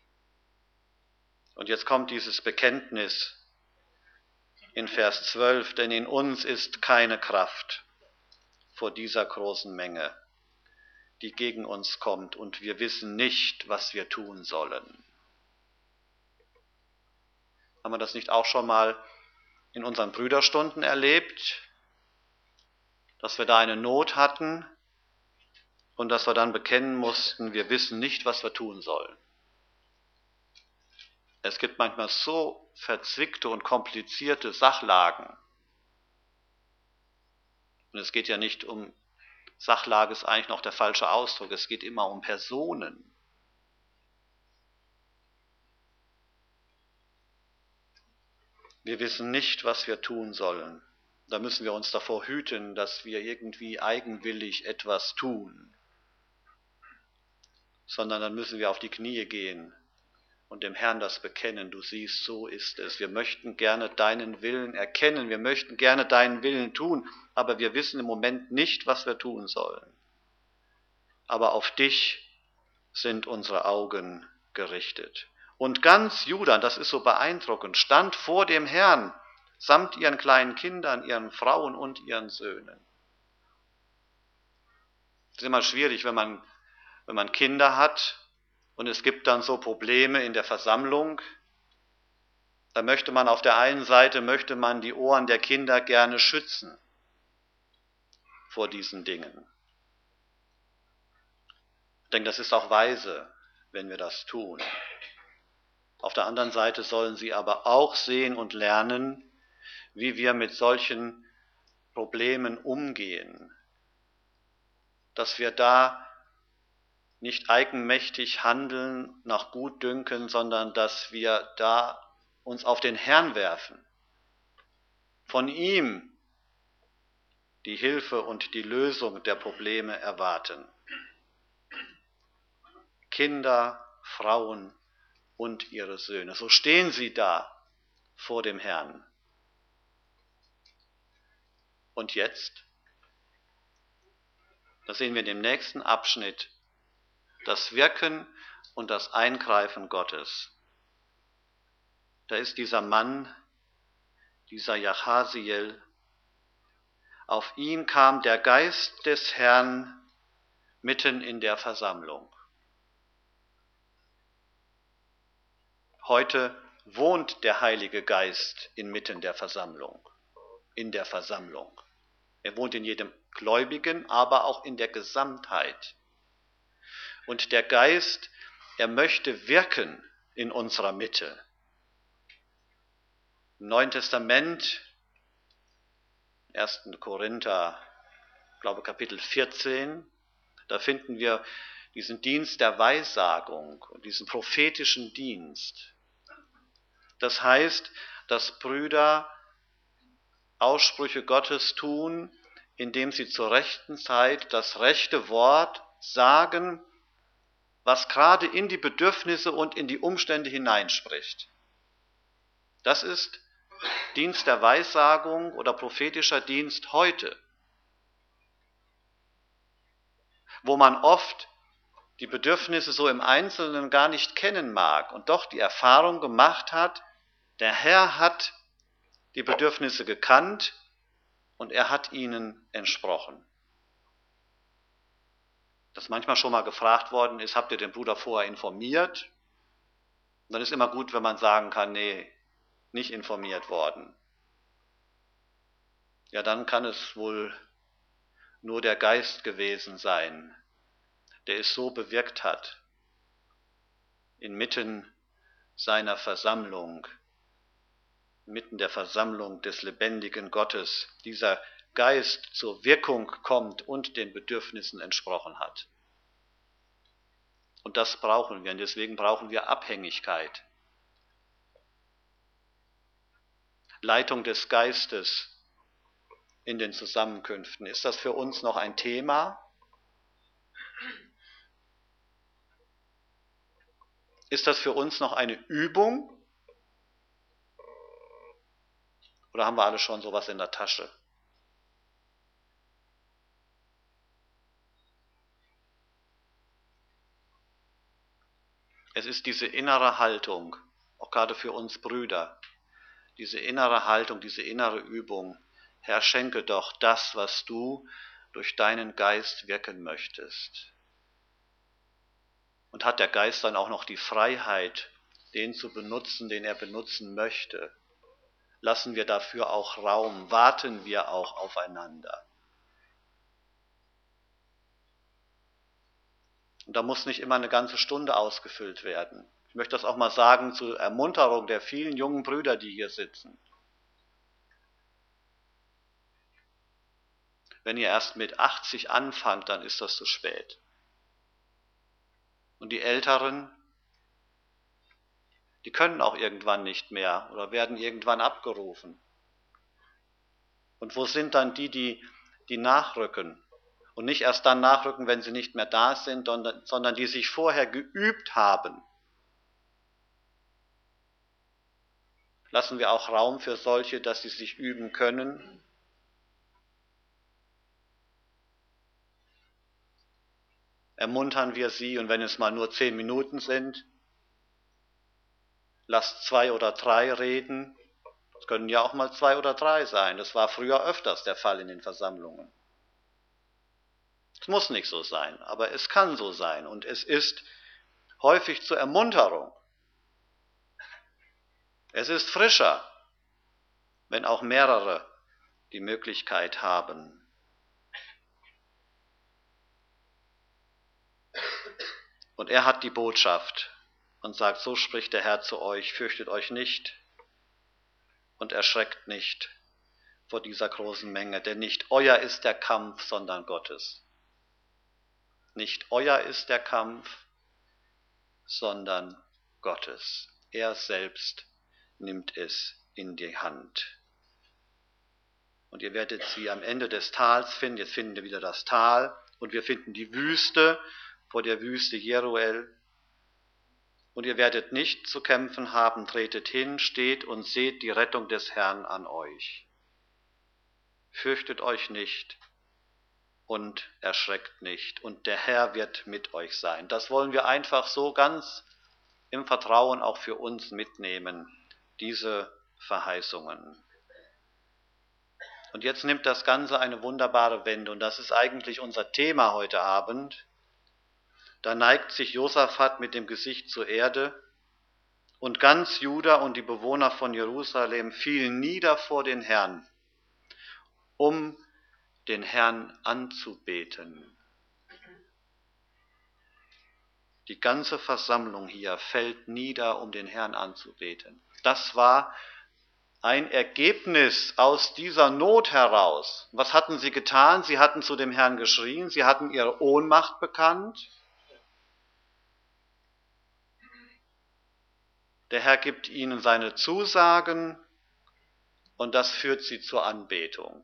Und jetzt kommt dieses Bekenntnis in Vers 12, denn in uns ist keine Kraft vor dieser großen Menge. die gegen uns kommt und wir wissen nicht, was wir tun sollen. Haben wir das nicht auch schon mal in unseren Brüderstunden erlebt, dass wir da eine Not hatten und dass wir dann bekennen mussten, wir wissen nicht, was wir tun sollen. Es gibt manchmal so verzwickte und komplizierte Sachlagen. Und es geht ja nicht um, Sachlage ist eigentlich noch der falsche Ausdruck, es geht immer um Personen. Wir wissen nicht, was wir tun sollen. Da müssen wir uns davor hüten, dass wir irgendwie eigenwillig etwas tun, sondern dann müssen wir auf die Knie gehen und dem Herrn das bekennen. Du siehst, so ist es. Wir möchten gerne deinen Willen erkennen, wir möchten gerne deinen Willen tun, aber wir wissen im Moment nicht, was wir tun sollen. Aber auf dich sind unsere Augen gerichtet. Und ganz Juda, das ist so beeindruckend, stand vor dem Herrn, samt ihren kleinen Kindern, ihren Frauen und ihren Söhnen. Es ist immer schwierig, wenn man Kinder hat und es gibt dann so Probleme in der Versammlung. Da möchte man auf der einen Seite die Ohren der Kinder gerne schützen vor diesen Dingen. Ich denke, das ist auch weise, wenn wir das tun. Auf der anderen Seite sollen sie aber auch sehen und lernen, wie wir mit solchen Problemen umgehen, dass wir da nicht eigenmächtig handeln nach Gutdünken, sondern dass wir da uns auf den Herrn werfen, von ihm die Hilfe und die Lösung der Probleme erwarten. Kinder, Frauen und ihre Söhne, so stehen sie da vor dem Herrn. Und jetzt, das sehen wir in dem nächsten Abschnitt, das Wirken und das Eingreifen Gottes. Da ist dieser Mann, dieser Jahasiel, auf ihn kam der Geist des Herrn mitten in der Versammlung. Heute wohnt der Heilige Geist inmitten der Versammlung, in der Versammlung. Er wohnt in jedem Gläubigen, aber auch in der Gesamtheit. Und der Geist, er möchte wirken in unserer Mitte. Im Neuen Testament, 1. Korinther, glaube Kapitel 14, da finden wir diesen Dienst der Weissagung und diesen prophetischen Dienst. Das heißt, dass Brüder Aussprüche Gottes tun, indem sie zur rechten Zeit das rechte Wort sagen, was gerade in die Bedürfnisse und in die Umstände hineinspricht. Das ist Dienst der Weissagung oder prophetischer Dienst heute, wo man oft die Bedürfnisse so im Einzelnen gar nicht kennen mag und doch die Erfahrung gemacht hat, der Herr hat die Bedürfnisse gekannt und er hat ihnen entsprochen. Dass manchmal schon mal gefragt worden ist, habt ihr den Bruder vorher informiert? Und dann ist immer gut, wenn man sagen kann, nee, nicht informiert worden. Ja, dann kann es wohl nur der Geist gewesen sein, der es so bewirkt hat, inmitten seiner Versammlung, inmitten der Versammlung des lebendigen Gottes, dieser Geist zur Wirkung kommt und den Bedürfnissen entsprochen hat. Und das brauchen wir, und deswegen brauchen wir Abhängigkeit. Leitung des Geistes in den Zusammenkünften. Ist das für uns noch ein Thema? Ist das für uns noch eine Übung? Oder haben wir alle schon sowas in der Tasche? Es ist diese innere Haltung, auch gerade für uns Brüder, diese innere Haltung, diese innere Übung. Herr, schenke doch das, was du durch deinen Geist wirken möchtest. Und hat der Geist dann auch noch die Freiheit, den zu benutzen, den er benutzen möchte? Lassen wir dafür auch Raum? Warten wir auch aufeinander? Und da muss nicht immer eine ganze Stunde ausgefüllt werden. Ich möchte das auch mal sagen zur Ermunterung der vielen jungen Brüder, die hier sitzen. Wenn ihr erst mit 80 anfangt, dann ist das zu spät. Und die Älteren, die können auch irgendwann nicht mehr oder werden irgendwann abgerufen. Und wo sind dann die nachrücken? Und nicht erst dann nachrücken, wenn sie nicht mehr da sind, sondern die sich vorher geübt haben. Lassen wir auch Raum für solche, dass sie sich üben können. Ermuntern wir sie, und wenn es mal nur 10 Minuten sind, lasst 2 oder 3 reden. Es können ja auch mal 2 oder 3 sein. Das war früher öfters der Fall in den Versammlungen. Es muss nicht so sein, aber es kann so sein und es ist häufig zur Ermunterung. Es ist frischer, wenn auch mehrere die Möglichkeit haben. Und er hat die Botschaft und sagt, so spricht der Herr zu euch, fürchtet euch nicht und erschreckt nicht vor dieser großen Menge, denn nicht euer ist der Kampf, sondern Gottes. Nicht euer ist der Kampf, sondern Gottes. Er selbst nimmt es in die Hand. Und ihr werdet sie am Ende des Tals finden. Jetzt finden wir wieder das Tal und wir finden die Wüste vor der Wüste Jeruel. Und ihr werdet nicht zu kämpfen haben, tretet hin, steht und seht die Rettung des Herrn an euch. Fürchtet euch nicht und erschreckt nicht. Und der Herr wird mit euch sein. Das wollen wir einfach so ganz im Vertrauen auch für uns mitnehmen, diese Verheißungen. Und jetzt nimmt das Ganze eine wunderbare Wende, und das ist eigentlich unser Thema heute Abend. Da neigt sich Josaphat mit dem Gesicht zur Erde, und ganz Juda und die Bewohner von Jerusalem fielen nieder vor den Herrn, um den Herrn anzubeten. Die ganze Versammlung hier fällt nieder, um den Herrn anzubeten. Das war ein Ergebnis aus dieser Not heraus. Was hatten sie getan? Sie hatten zu dem Herrn geschrien, sie hatten ihre Ohnmacht bekannt. Der Herr gibt ihnen seine Zusagen und das führt sie zur Anbetung.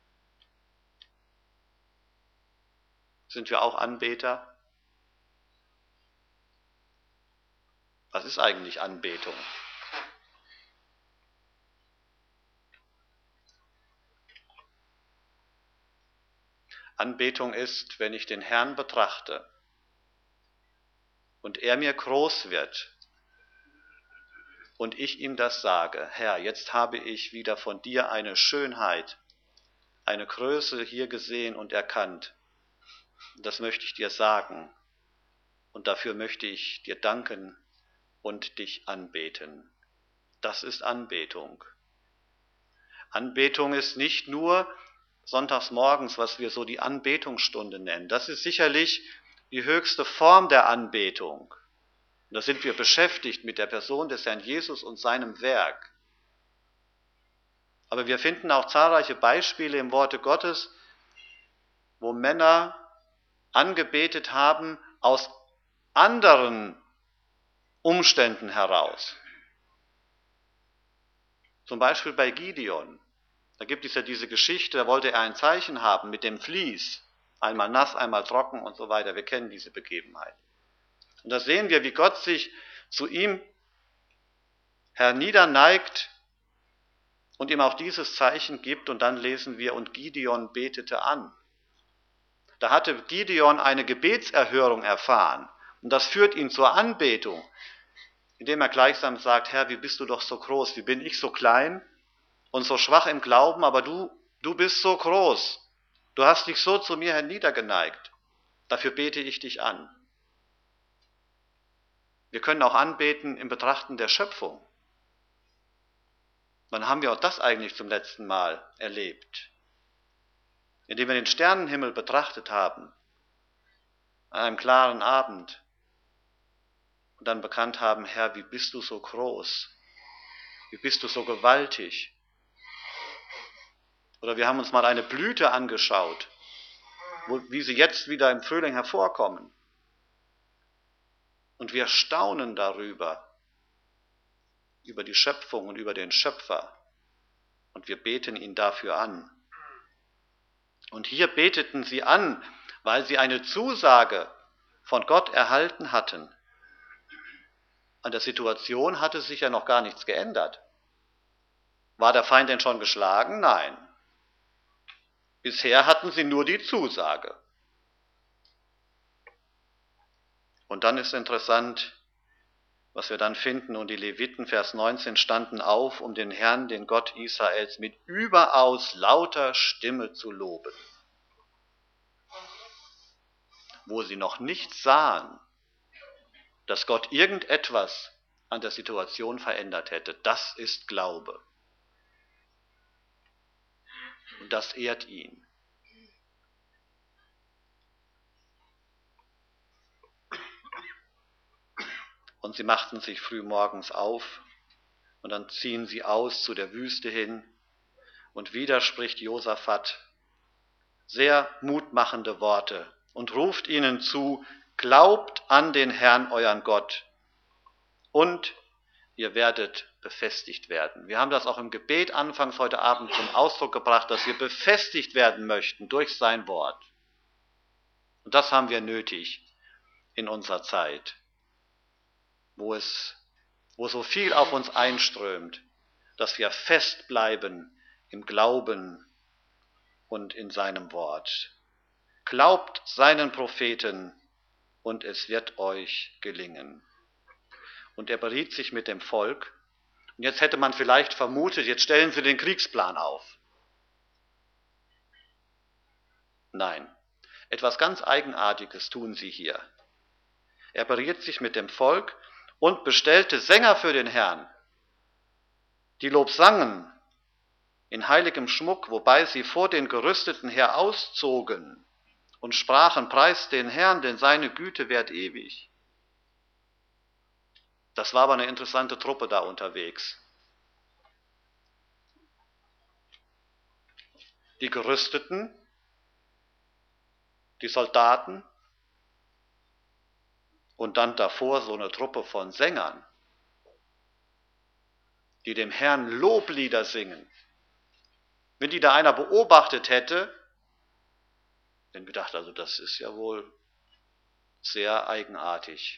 Sind wir auch Anbeter? Was ist eigentlich Anbetung? Anbetung ist, wenn ich den Herrn betrachte und er mir groß wird und ich ihm das sage: Herr, jetzt habe ich wieder von dir eine Schönheit, eine Größe hier gesehen und erkannt. Das möchte ich dir sagen und dafür möchte ich dir danken und dich anbeten. Das ist Anbetung. Anbetung ist nicht nur sonntags morgens, was wir so die Anbetungsstunde nennen. Das ist sicherlich die höchste Form der Anbetung. Und da sind wir beschäftigt mit der Person des Herrn Jesus und seinem Werk. Aber wir finden auch zahlreiche Beispiele im Worte Gottes, wo Männer angebetet haben aus anderen Umständen heraus. Zum Beispiel bei Gideon. Da gibt es ja diese Geschichte, da wollte er ein Zeichen haben mit dem Vlies. Einmal nass, einmal trocken und so weiter. Wir kennen diese Begebenheit. Und da sehen wir, wie Gott sich zu ihm herniederneigt und ihm auch dieses Zeichen gibt. Und dann lesen wir, und Gideon betete an. Da hatte Gideon eine Gebetserhörung erfahren. Und das führt ihn zur Anbetung, indem er gleichsam sagt: Herr, wie bist du doch so groß, wie bin ich so klein und so schwach im Glauben, aber du bist so groß. Du hast dich so zu mir herniedergeneigt. Dafür bete ich dich an. Wir können auch anbeten im Betrachten der Schöpfung. Wann haben wir auch das eigentlich zum letzten Mal erlebt? Indem wir den Sternenhimmel betrachtet haben, an einem klaren Abend, und dann bekannt haben, Herr, wie bist du so groß? Wie bist du so gewaltig? Oder wir haben uns mal eine Blüte angeschaut, wie sie jetzt wieder im Frühling hervorkommen. Und wir staunen darüber, über die Schöpfung und über den Schöpfer. Und wir beten ihn dafür an. Und hier beteten sie an, weil sie eine Zusage von Gott erhalten hatten. An der Situation hatte sich ja noch gar nichts geändert. War der Feind denn schon geschlagen? Nein. Bisher hatten sie nur die Zusage. Und dann ist interessant, was wir dann finden. Und die Leviten, Vers 19, standen auf, um den Herrn, den Gott Israels, mit überaus lauter Stimme zu loben. Wo sie noch nicht sahen, dass Gott irgendetwas an der Situation verändert hätte. Das ist Glaube. Und das ehrt ihn. Und sie machten sich früh morgens auf und dann ziehen sie aus zu der Wüste hin. Und wieder spricht Josaphat sehr mutmachende Worte und ruft ihnen zu, glaubt an den Herrn, euren Gott, und ihr werdet befestigt werden. Wir haben das auch im Gebet anfangs heute Abend zum Ausdruck gebracht, dass wir befestigt werden möchten durch sein Wort. Und das haben wir nötig in unserer Zeit, wo so viel auf uns einströmt, dass wir fest bleiben im Glauben und in seinem Wort. Glaubt seinen Propheten und es wird euch gelingen. Und er beriet sich mit dem Volk. Und jetzt hätte man vielleicht vermutet, jetzt stellen sie den Kriegsplan auf. Nein, etwas ganz Eigenartiges tun sie hier. Er beriet sich mit dem Volk und bestellte Sänger für den Herrn, die Lob sangen in heiligem Schmuck, wobei sie vor den Gerüsteten her auszogen und sprachen, preist den Herrn, denn seine Güte währt ewig. Das war aber eine interessante Truppe da unterwegs. Die Gerüsteten, die Soldaten und dann davor so eine Truppe von Sängern, die dem Herrn Loblieder singen. Wenn die da einer beobachtet hätte, dann gedacht, also das ist ja wohl sehr eigenartig.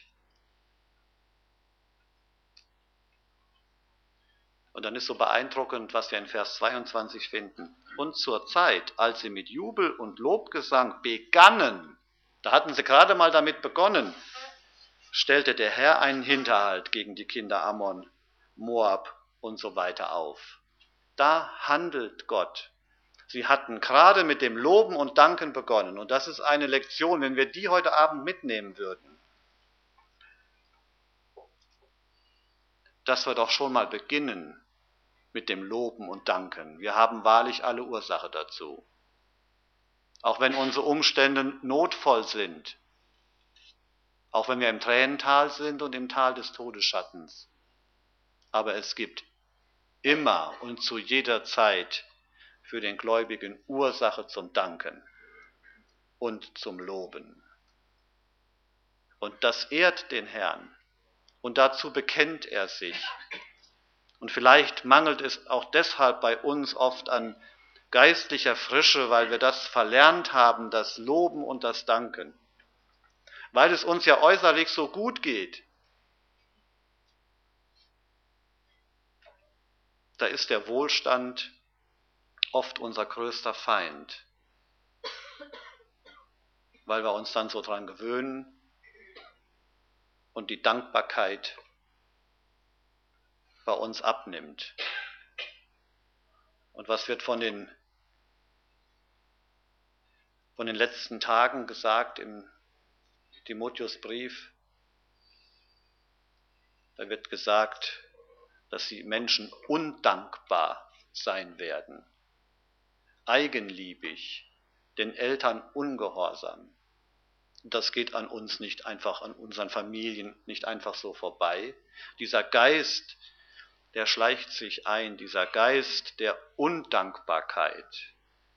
Und dann ist so beeindruckend, was wir in Vers 22 finden. Und zur Zeit, als sie mit Jubel und Lobgesang begannen, da hatten sie gerade mal damit begonnen, stellte der Herr einen Hinterhalt gegen die Kinder Ammon, Moab und so weiter auf. Da handelt Gott. Sie hatten gerade mit dem Loben und Danken begonnen. Und das ist eine Lektion, wenn wir die heute Abend mitnehmen würden, dass wir doch schon mal beginnen mit dem Loben und Danken. Wir haben wahrlich alle Ursache dazu. Auch wenn unsere Umstände notvoll sind, auch wenn wir im Tränental sind und im Tal des Todesschattens. Aber es gibt immer und zu jeder Zeit für den Gläubigen Ursache zum Danken und zum Loben. Und das ehrt den Herrn und dazu bekennt er sich. Und vielleicht mangelt es auch deshalb bei uns oft an geistlicher Frische, weil wir das verlernt haben, das Loben und das Danken. Weil es uns ja äußerlich so gut geht. Da ist der Wohlstand oft unser größter Feind, weil wir uns dann so dran gewöhnen und die Dankbarkeit bei uns abnimmt. Und was wird von den letzten Tagen gesagt im Timotheusbrief? Da wird gesagt, dass die Menschen undankbar sein werden, eigenliebig, den Eltern ungehorsam. Das geht an uns nicht einfach, an unseren Familien nicht einfach so vorbei. Dieser Geist, der schleicht sich ein, dieser Geist der Undankbarkeit,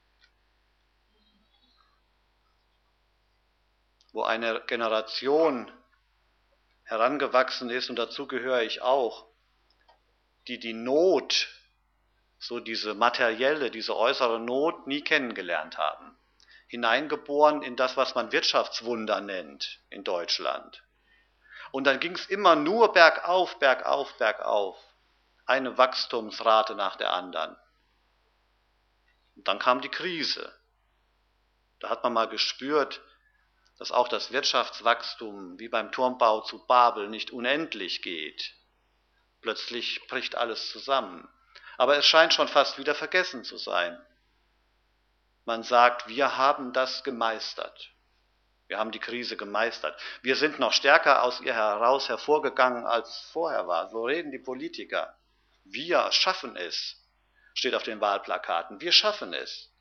wo eine Generation herangewachsen ist, und dazu gehöre ich auch, die die Not, so diese materielle, diese äußere Not nie kennengelernt haben. Hineingeboren in das, was man Wirtschaftswunder nennt in Deutschland. Und dann ging es immer nur bergauf, bergauf, bergauf. Eine Wachstumsrate nach der anderen. Und dann kam die Krise. Da hat man mal gespürt, dass auch das Wirtschaftswachstum wie beim Turmbau zu Babel nicht unendlich geht. Plötzlich bricht alles zusammen. Aber es scheint schon fast wieder vergessen zu sein. Man sagt, wir haben das gemeistert. Wir haben die Krise gemeistert. Wir sind noch stärker aus ihr heraus hervorgegangen, als vorher war. So reden die Politiker. Wir schaffen es, steht auf den Wahlplakaten. Wir schaffen es.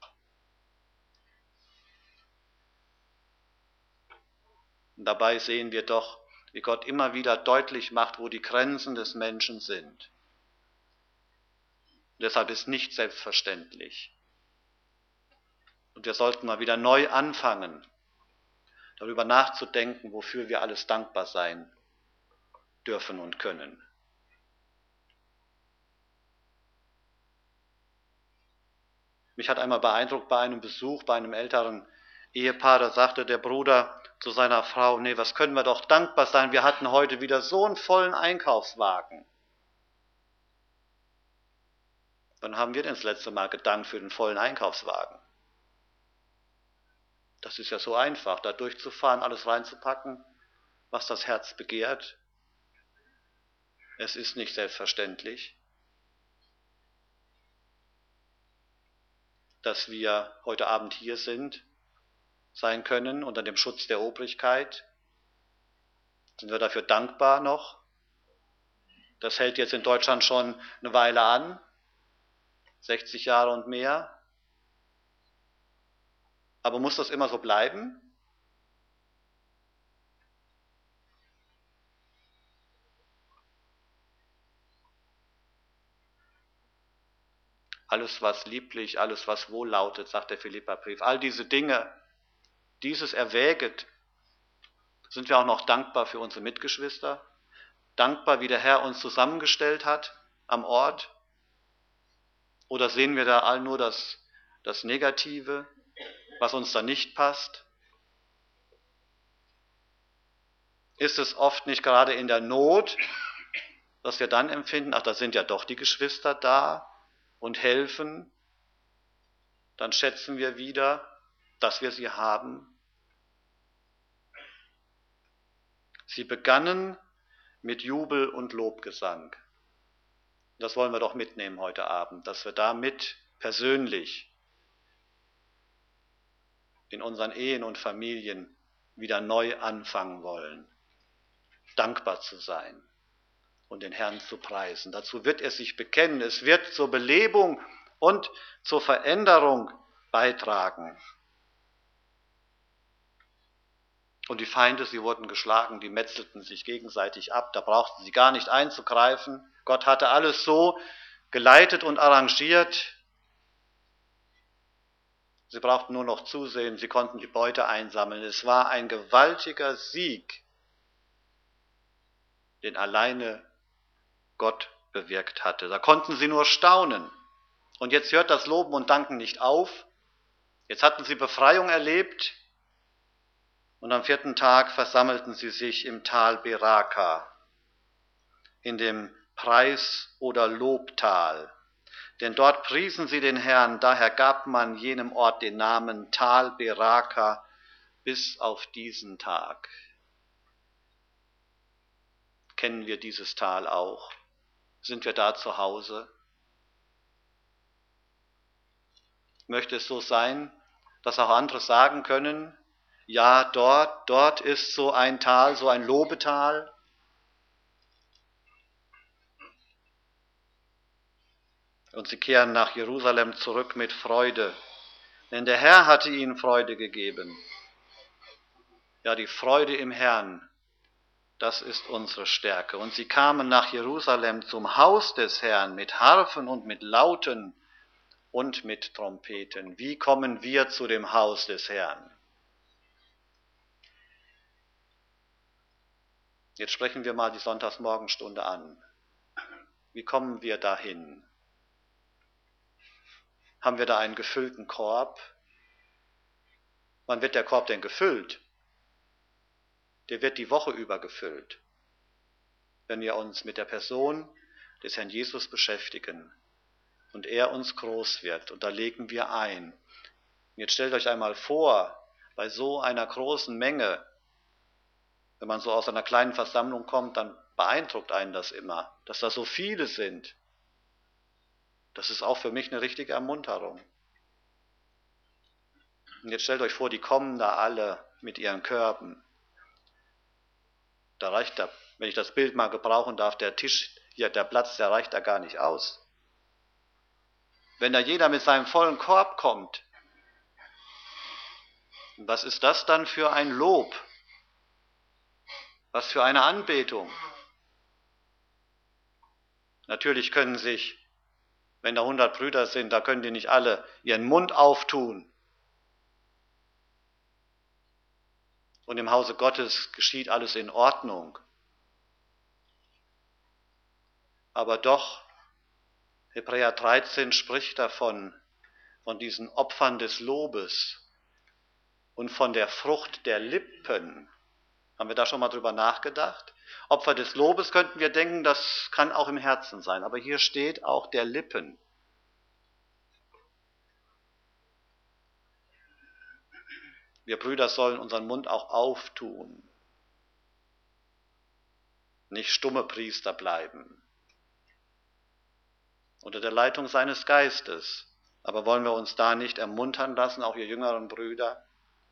Und dabei sehen wir doch, wie Gott immer wieder deutlich macht, wo die Grenzen des Menschen sind. Und deshalb ist nicht selbstverständlich. Und wir sollten mal wieder neu anfangen, darüber nachzudenken, wofür wir alles dankbar sein dürfen und können. Mich hat einmal beeindruckt bei einem Besuch bei einem älteren Ehepaar, da sagte der Bruder zu seiner Frau, nee, was können wir doch dankbar sein, wir hatten heute wieder so einen vollen Einkaufswagen. Wann haben wir denn das letzte Mal gedankt für den vollen Einkaufswagen? Das ist ja so einfach, da durchzufahren, alles reinzupacken, was das Herz begehrt. Es ist nicht selbstverständlich, dass wir heute Abend hier sein können, unter dem Schutz der Obrigkeit. Sind wir dafür dankbar noch? Das hält jetzt in Deutschland schon eine Weile an, 60 Jahre und mehr. Aber muss das immer so bleiben? Alles, was lieblich, alles, was wohllautet, sagt der Philipperbrief. All diese Dinge, dieses erwäget, sind wir auch noch dankbar für unsere Mitgeschwister, dankbar, wie der Herr uns zusammengestellt hat am Ort? Oder sehen wir da all nur das Negative, was uns da nicht passt? Ist es oft nicht gerade in der Not, dass wir dann empfinden, ach, da sind ja doch die Geschwister da und helfen? Dann schätzen wir wieder, dass wir sie haben. Sie begannen mit Jubel und Lobgesang. Das wollen wir doch mitnehmen heute Abend, dass wir damit persönlich in unseren Ehen und Familien wieder neu anfangen wollen, dankbar zu sein und den Herrn zu preisen. Dazu wird er sich bekennen, es wird zur Belebung und zur Veränderung beitragen. Und die Feinde, sie wurden geschlagen, die metzelten sich gegenseitig ab, da brauchten sie gar nicht einzugreifen. Gott hatte alles so geleitet und arrangiert. Sie brauchten nur noch zusehen, sie konnten die Beute einsammeln. Es war ein gewaltiger Sieg, den alleine Gott bewirkt hatte. Da konnten sie nur staunen. Und jetzt hört das Loben und Danken nicht auf. Jetzt hatten sie Befreiung erlebt. Und am 4. Tag versammelten sie sich im Tal Beraka, in dem Preis- oder Lobtal. Denn dort priesen sie den Herrn, daher gab man jenem Ort den Namen Tal Beraka bis auf diesen Tag. Kennen wir dieses Tal auch? Sind wir da zu Hause? Möchte es so sein, dass auch andere sagen können, ja, dort ist so ein Tal, so ein Lobetal. Und sie kehren nach Jerusalem zurück mit Freude, denn der Herr hatte ihnen Freude gegeben. Ja, die Freude im Herrn, das ist unsere Stärke. Und sie kamen nach Jerusalem zum Haus des Herrn mit Harfen und mit Lauten und mit Trompeten. Wie kommen wir zu dem Haus des Herrn? Jetzt sprechen wir mal die Sonntagsmorgenstunde an. Wie kommen wir dahin? Haben wir da einen gefüllten Korb? Wann wird der Korb denn gefüllt? Der wird die Woche über gefüllt, wenn wir uns mit der Person des Herrn Jesus beschäftigen und er uns groß wird. Und da legen wir ein. Und jetzt stellt euch einmal vor, bei so einer großen Menge, wenn man so aus einer kleinen Versammlung kommt, dann beeindruckt einen das immer, dass da so viele sind. Das ist auch für mich eine richtige Ermunterung. Und jetzt stellt euch vor, die kommen da alle mit ihren Körben. Da reicht da, wenn ich das Bild mal gebrauchen darf, der Tisch, hier, der Platz, der reicht da gar nicht aus. Wenn da jeder mit seinem vollen Korb kommt, was ist das dann für ein Lob? Was für eine Anbetung? Natürlich können sich, wenn da 100 Brüder sind, da können die nicht alle ihren Mund auftun. Und im Hause Gottes geschieht alles in Ordnung. Aber doch, Hebräer 13 spricht davon, von diesen Opfern des Lobes und von der Frucht der Lippen. Haben wir da schon mal drüber nachgedacht? Opfer des Lobes könnten wir denken, das kann auch im Herzen sein. Aber hier steht auch der Lippen. Wir Brüder sollen unseren Mund auch auftun, nicht stumme Priester bleiben, unter der Leitung seines Geistes. Aber wollen wir uns da nicht ermuntern lassen, auch ihr jüngeren Brüder,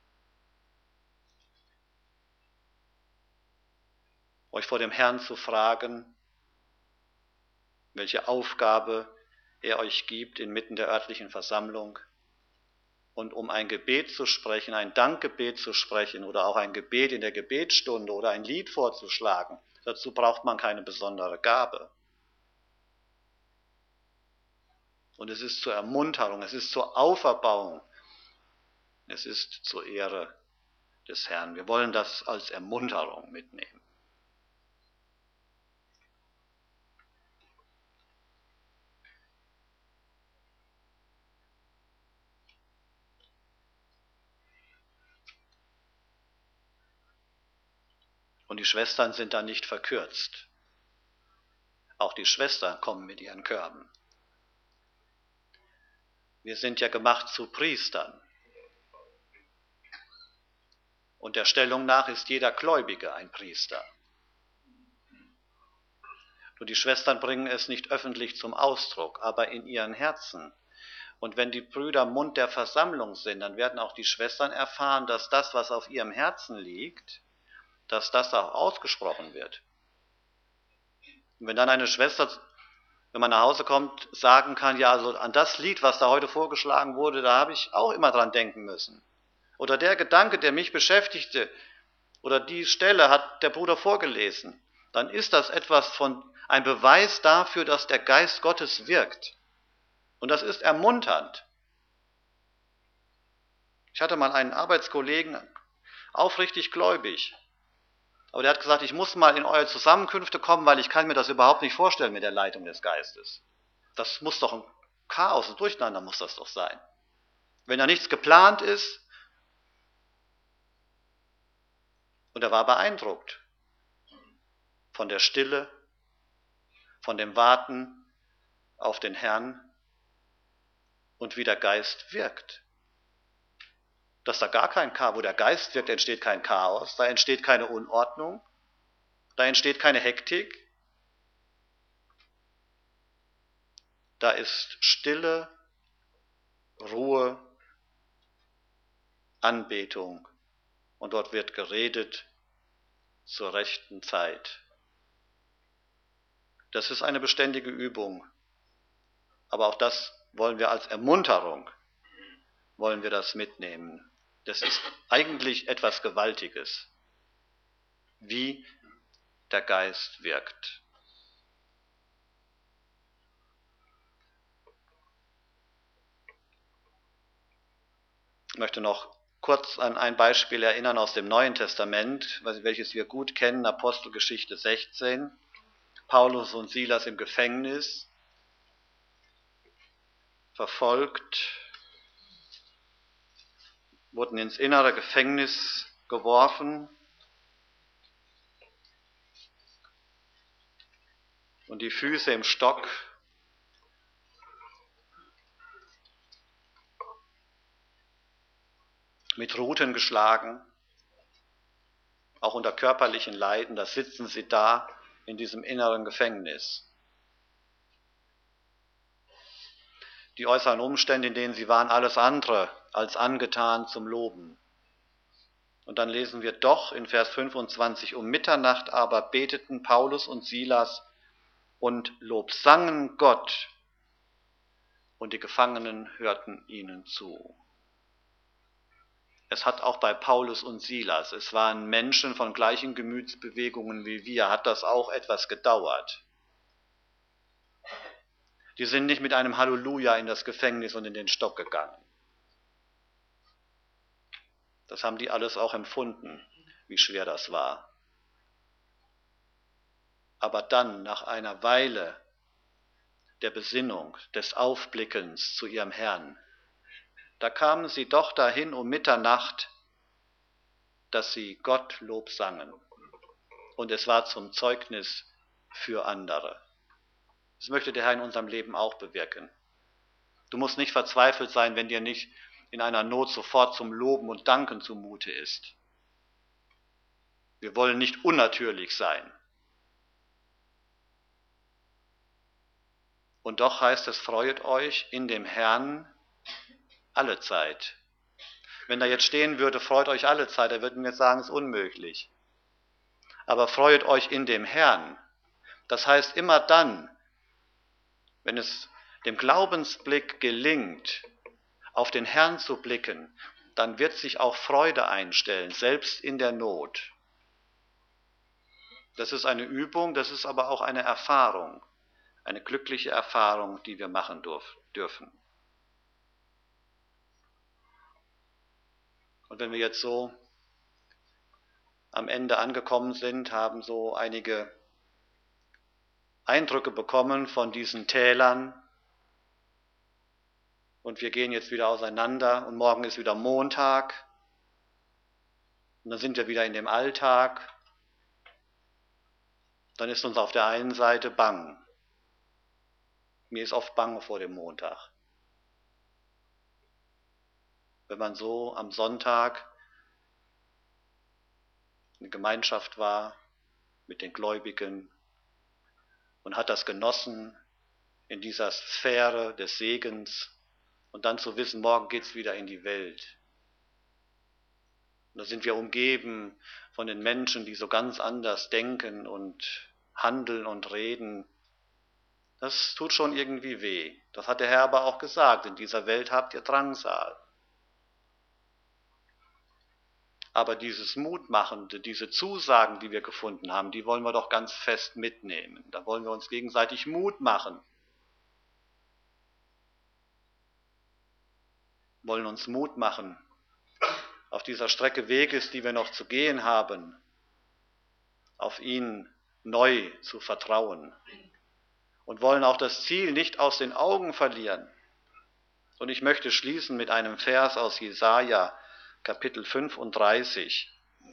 euch vor dem Herrn zu fragen, welche Aufgabe er euch gibt inmitten der örtlichen Versammlung, und um ein Gebet zu sprechen, ein Dankgebet zu sprechen oder auch ein Gebet in der Gebetsstunde oder ein Lied vorzuschlagen, dazu braucht man keine besondere Gabe. Und es ist zur Ermunterung, es ist zur Auferbauung, es ist zur Ehre des Herrn. Wir wollen das als Ermunterung mitnehmen. Und die Schwestern sind da nicht verkürzt. Auch die Schwestern kommen mit ihren Körben. Wir sind ja gemacht zu Priestern. Und der Stellung nach ist jeder Gläubige ein Priester. Nur die Schwestern bringen es nicht öffentlich zum Ausdruck, aber in ihren Herzen. Und wenn die Brüder Mund der Versammlung sind, dann werden auch die Schwestern erfahren, dass das, was auf ihrem Herzen liegt, dass das auch ausgesprochen wird. Und wenn dann eine Schwester, wenn man nach Hause kommt, sagen kann, ja, also an das Lied, was da heute vorgeschlagen wurde, da habe ich auch immer dran denken müssen. Oder der Gedanke, der mich beschäftigte, oder die Stelle hat der Bruder vorgelesen, dann ist das ein Beweis dafür, dass der Geist Gottes wirkt. Und das ist ermunternd. Ich hatte mal einen Arbeitskollegen, aufrichtig gläubig, aber der hat gesagt, ich muss mal in eure Zusammenkünfte kommen, weil ich kann mir das überhaupt nicht vorstellen mit der Leitung des Geistes. Das muss doch ein Chaos, ein Durcheinander muss das doch sein. Wenn da nichts geplant ist. Und er war beeindruckt von der Stille, von dem Warten auf den Herrn und wie der Geist wirkt. Dass da gar kein Chaos, wo der Geist wirkt, entsteht kein Chaos, da entsteht keine Unordnung, da entsteht keine Hektik. Da ist Stille, Ruhe, Anbetung und dort wird geredet zur rechten Zeit. Das ist eine beständige Übung. Aber auch das wollen wir als Ermunterung, wollen wir das mitnehmen. Das ist eigentlich etwas Gewaltiges, wie der Geist wirkt. Ich möchte noch kurz an ein Beispiel erinnern aus dem Neuen Testament, welches wir gut kennen, Apostelgeschichte 16. Paulus und Silas im Gefängnis, verfolgt, wurden ins innere Gefängnis geworfen und die Füße im Stock. Mit Ruten geschlagen, auch unter körperlichen Leiden, da sitzen sie da in diesem inneren Gefängnis. Die äußeren Umstände, in denen sie waren, alles andere als angetan zum Loben. Und dann lesen wir doch in Vers 25, um Mitternacht aber beteten Paulus und Silas und lobsangen Gott, und die Gefangenen hörten ihnen zu. Es hat auch bei Paulus und Silas, es waren Menschen von gleichen Gemütsbewegungen wie wir, hat das auch etwas gedauert. Die sind nicht mit einem Halleluja in das Gefängnis und in den Stock gegangen. Das haben die alles auch empfunden, wie schwer das war. Aber dann, nach einer Weile der Besinnung, des Aufblickens zu ihrem Herrn, da kamen sie doch dahin um Mitternacht, dass sie Gott Lob sangen. Und es war zum Zeugnis für andere. Das möchte der Herr in unserem Leben auch bewirken. Du musst nicht verzweifelt sein, wenn dir nicht in einer Not sofort zum Loben und Danken zumute ist. Wir wollen nicht unnatürlich sein. Und doch heißt es, freuet euch in dem Herrn alle Zeit. Wenn da jetzt stehen würde, freut euch alle Zeit, da würden wir jetzt sagen, es ist unmöglich. Aber freuet euch in dem Herrn. Das heißt immer dann, wenn es dem Glaubensblick gelingt, auf den Herrn zu blicken, dann wird sich auch Freude einstellen, selbst in der Not. Das ist eine Übung, das ist aber auch eine Erfahrung, eine glückliche Erfahrung, die wir machen dürfen. Und wenn wir jetzt so am Ende angekommen sind, haben so einige Eindrücke bekommen von diesen Tälern, und wir gehen jetzt wieder auseinander und morgen ist wieder Montag und dann sind wir wieder in dem Alltag, dann ist uns auf der einen Seite bang. Mir ist oft bang vor dem Montag. Wenn man so am Sonntag in Gemeinschaft war mit den Gläubigen und hat das genossen in dieser Sphäre des Segens und dann zu wissen, morgen geht's wieder in die Welt. Und da sind wir umgeben von den Menschen, die so ganz anders denken und handeln und reden. Das tut schon irgendwie weh. Das hat der Herr aber auch gesagt, in dieser Welt habt ihr Drangsal. Aber dieses Mutmachende, diese Zusagen, die wir gefunden haben, die wollen wir doch ganz fest mitnehmen. Da wollen wir uns gegenseitig Mut machen. Wollen uns Mut machen auf dieser Strecke Weges, die wir noch zu gehen haben, auf ihn neu zu vertrauen. Und wollen auch das Ziel nicht aus den Augen verlieren. Und ich möchte schließen mit einem Vers aus Jesaja, Kapitel 35.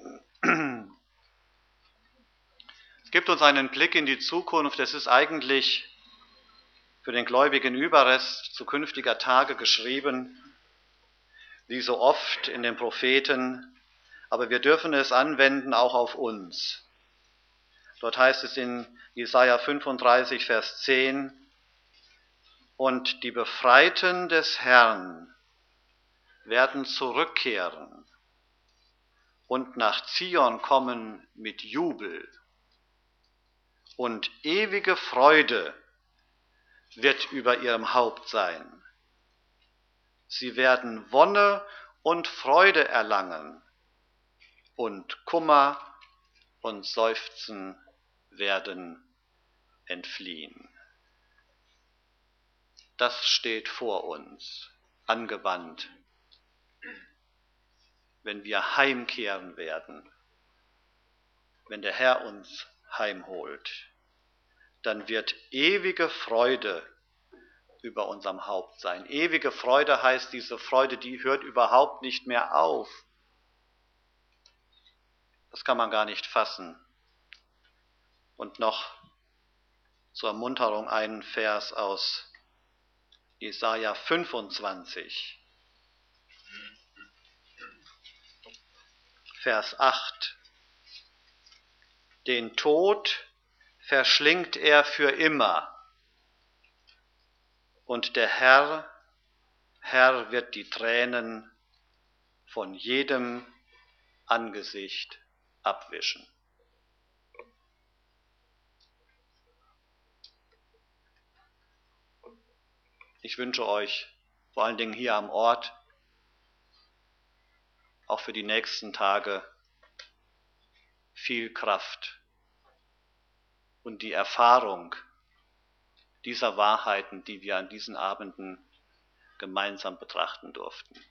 Es gibt uns einen Blick in die Zukunft. Es ist eigentlich für den gläubigen Überrest zukünftiger Tage geschrieben, wie so oft in den Propheten, aber wir dürfen es anwenden auch auf uns. Dort heißt es in Jesaja 35, Vers 10, und die Befreiten des Herrn werden zurückkehren und nach Zion kommen mit Jubel, und ewige Freude wird über ihrem Haupt sein. Sie werden Wonne und Freude erlangen und Kummer und Seufzen werden entfliehen. Das steht vor uns, angewandt, wenn wir heimkehren werden, wenn der Herr uns heimholt. Dann wird ewige Freude über unserem Haupt sein. Ewige Freude heißt, diese Freude, die hört überhaupt nicht mehr auf. Das kann man gar nicht fassen. Und noch zur Ermunterung einen Vers aus Jesaja 25, Vers 8. Den Tod verschlingt er für immer, und der Herr wird die Tränen von jedem Angesicht abwischen. Ich wünsche euch, vor allen Dingen hier am Ort, auch für die nächsten Tage, viel Kraft und die Erfahrung dieser Wahrheiten, die wir an diesen Abenden gemeinsam betrachten durften.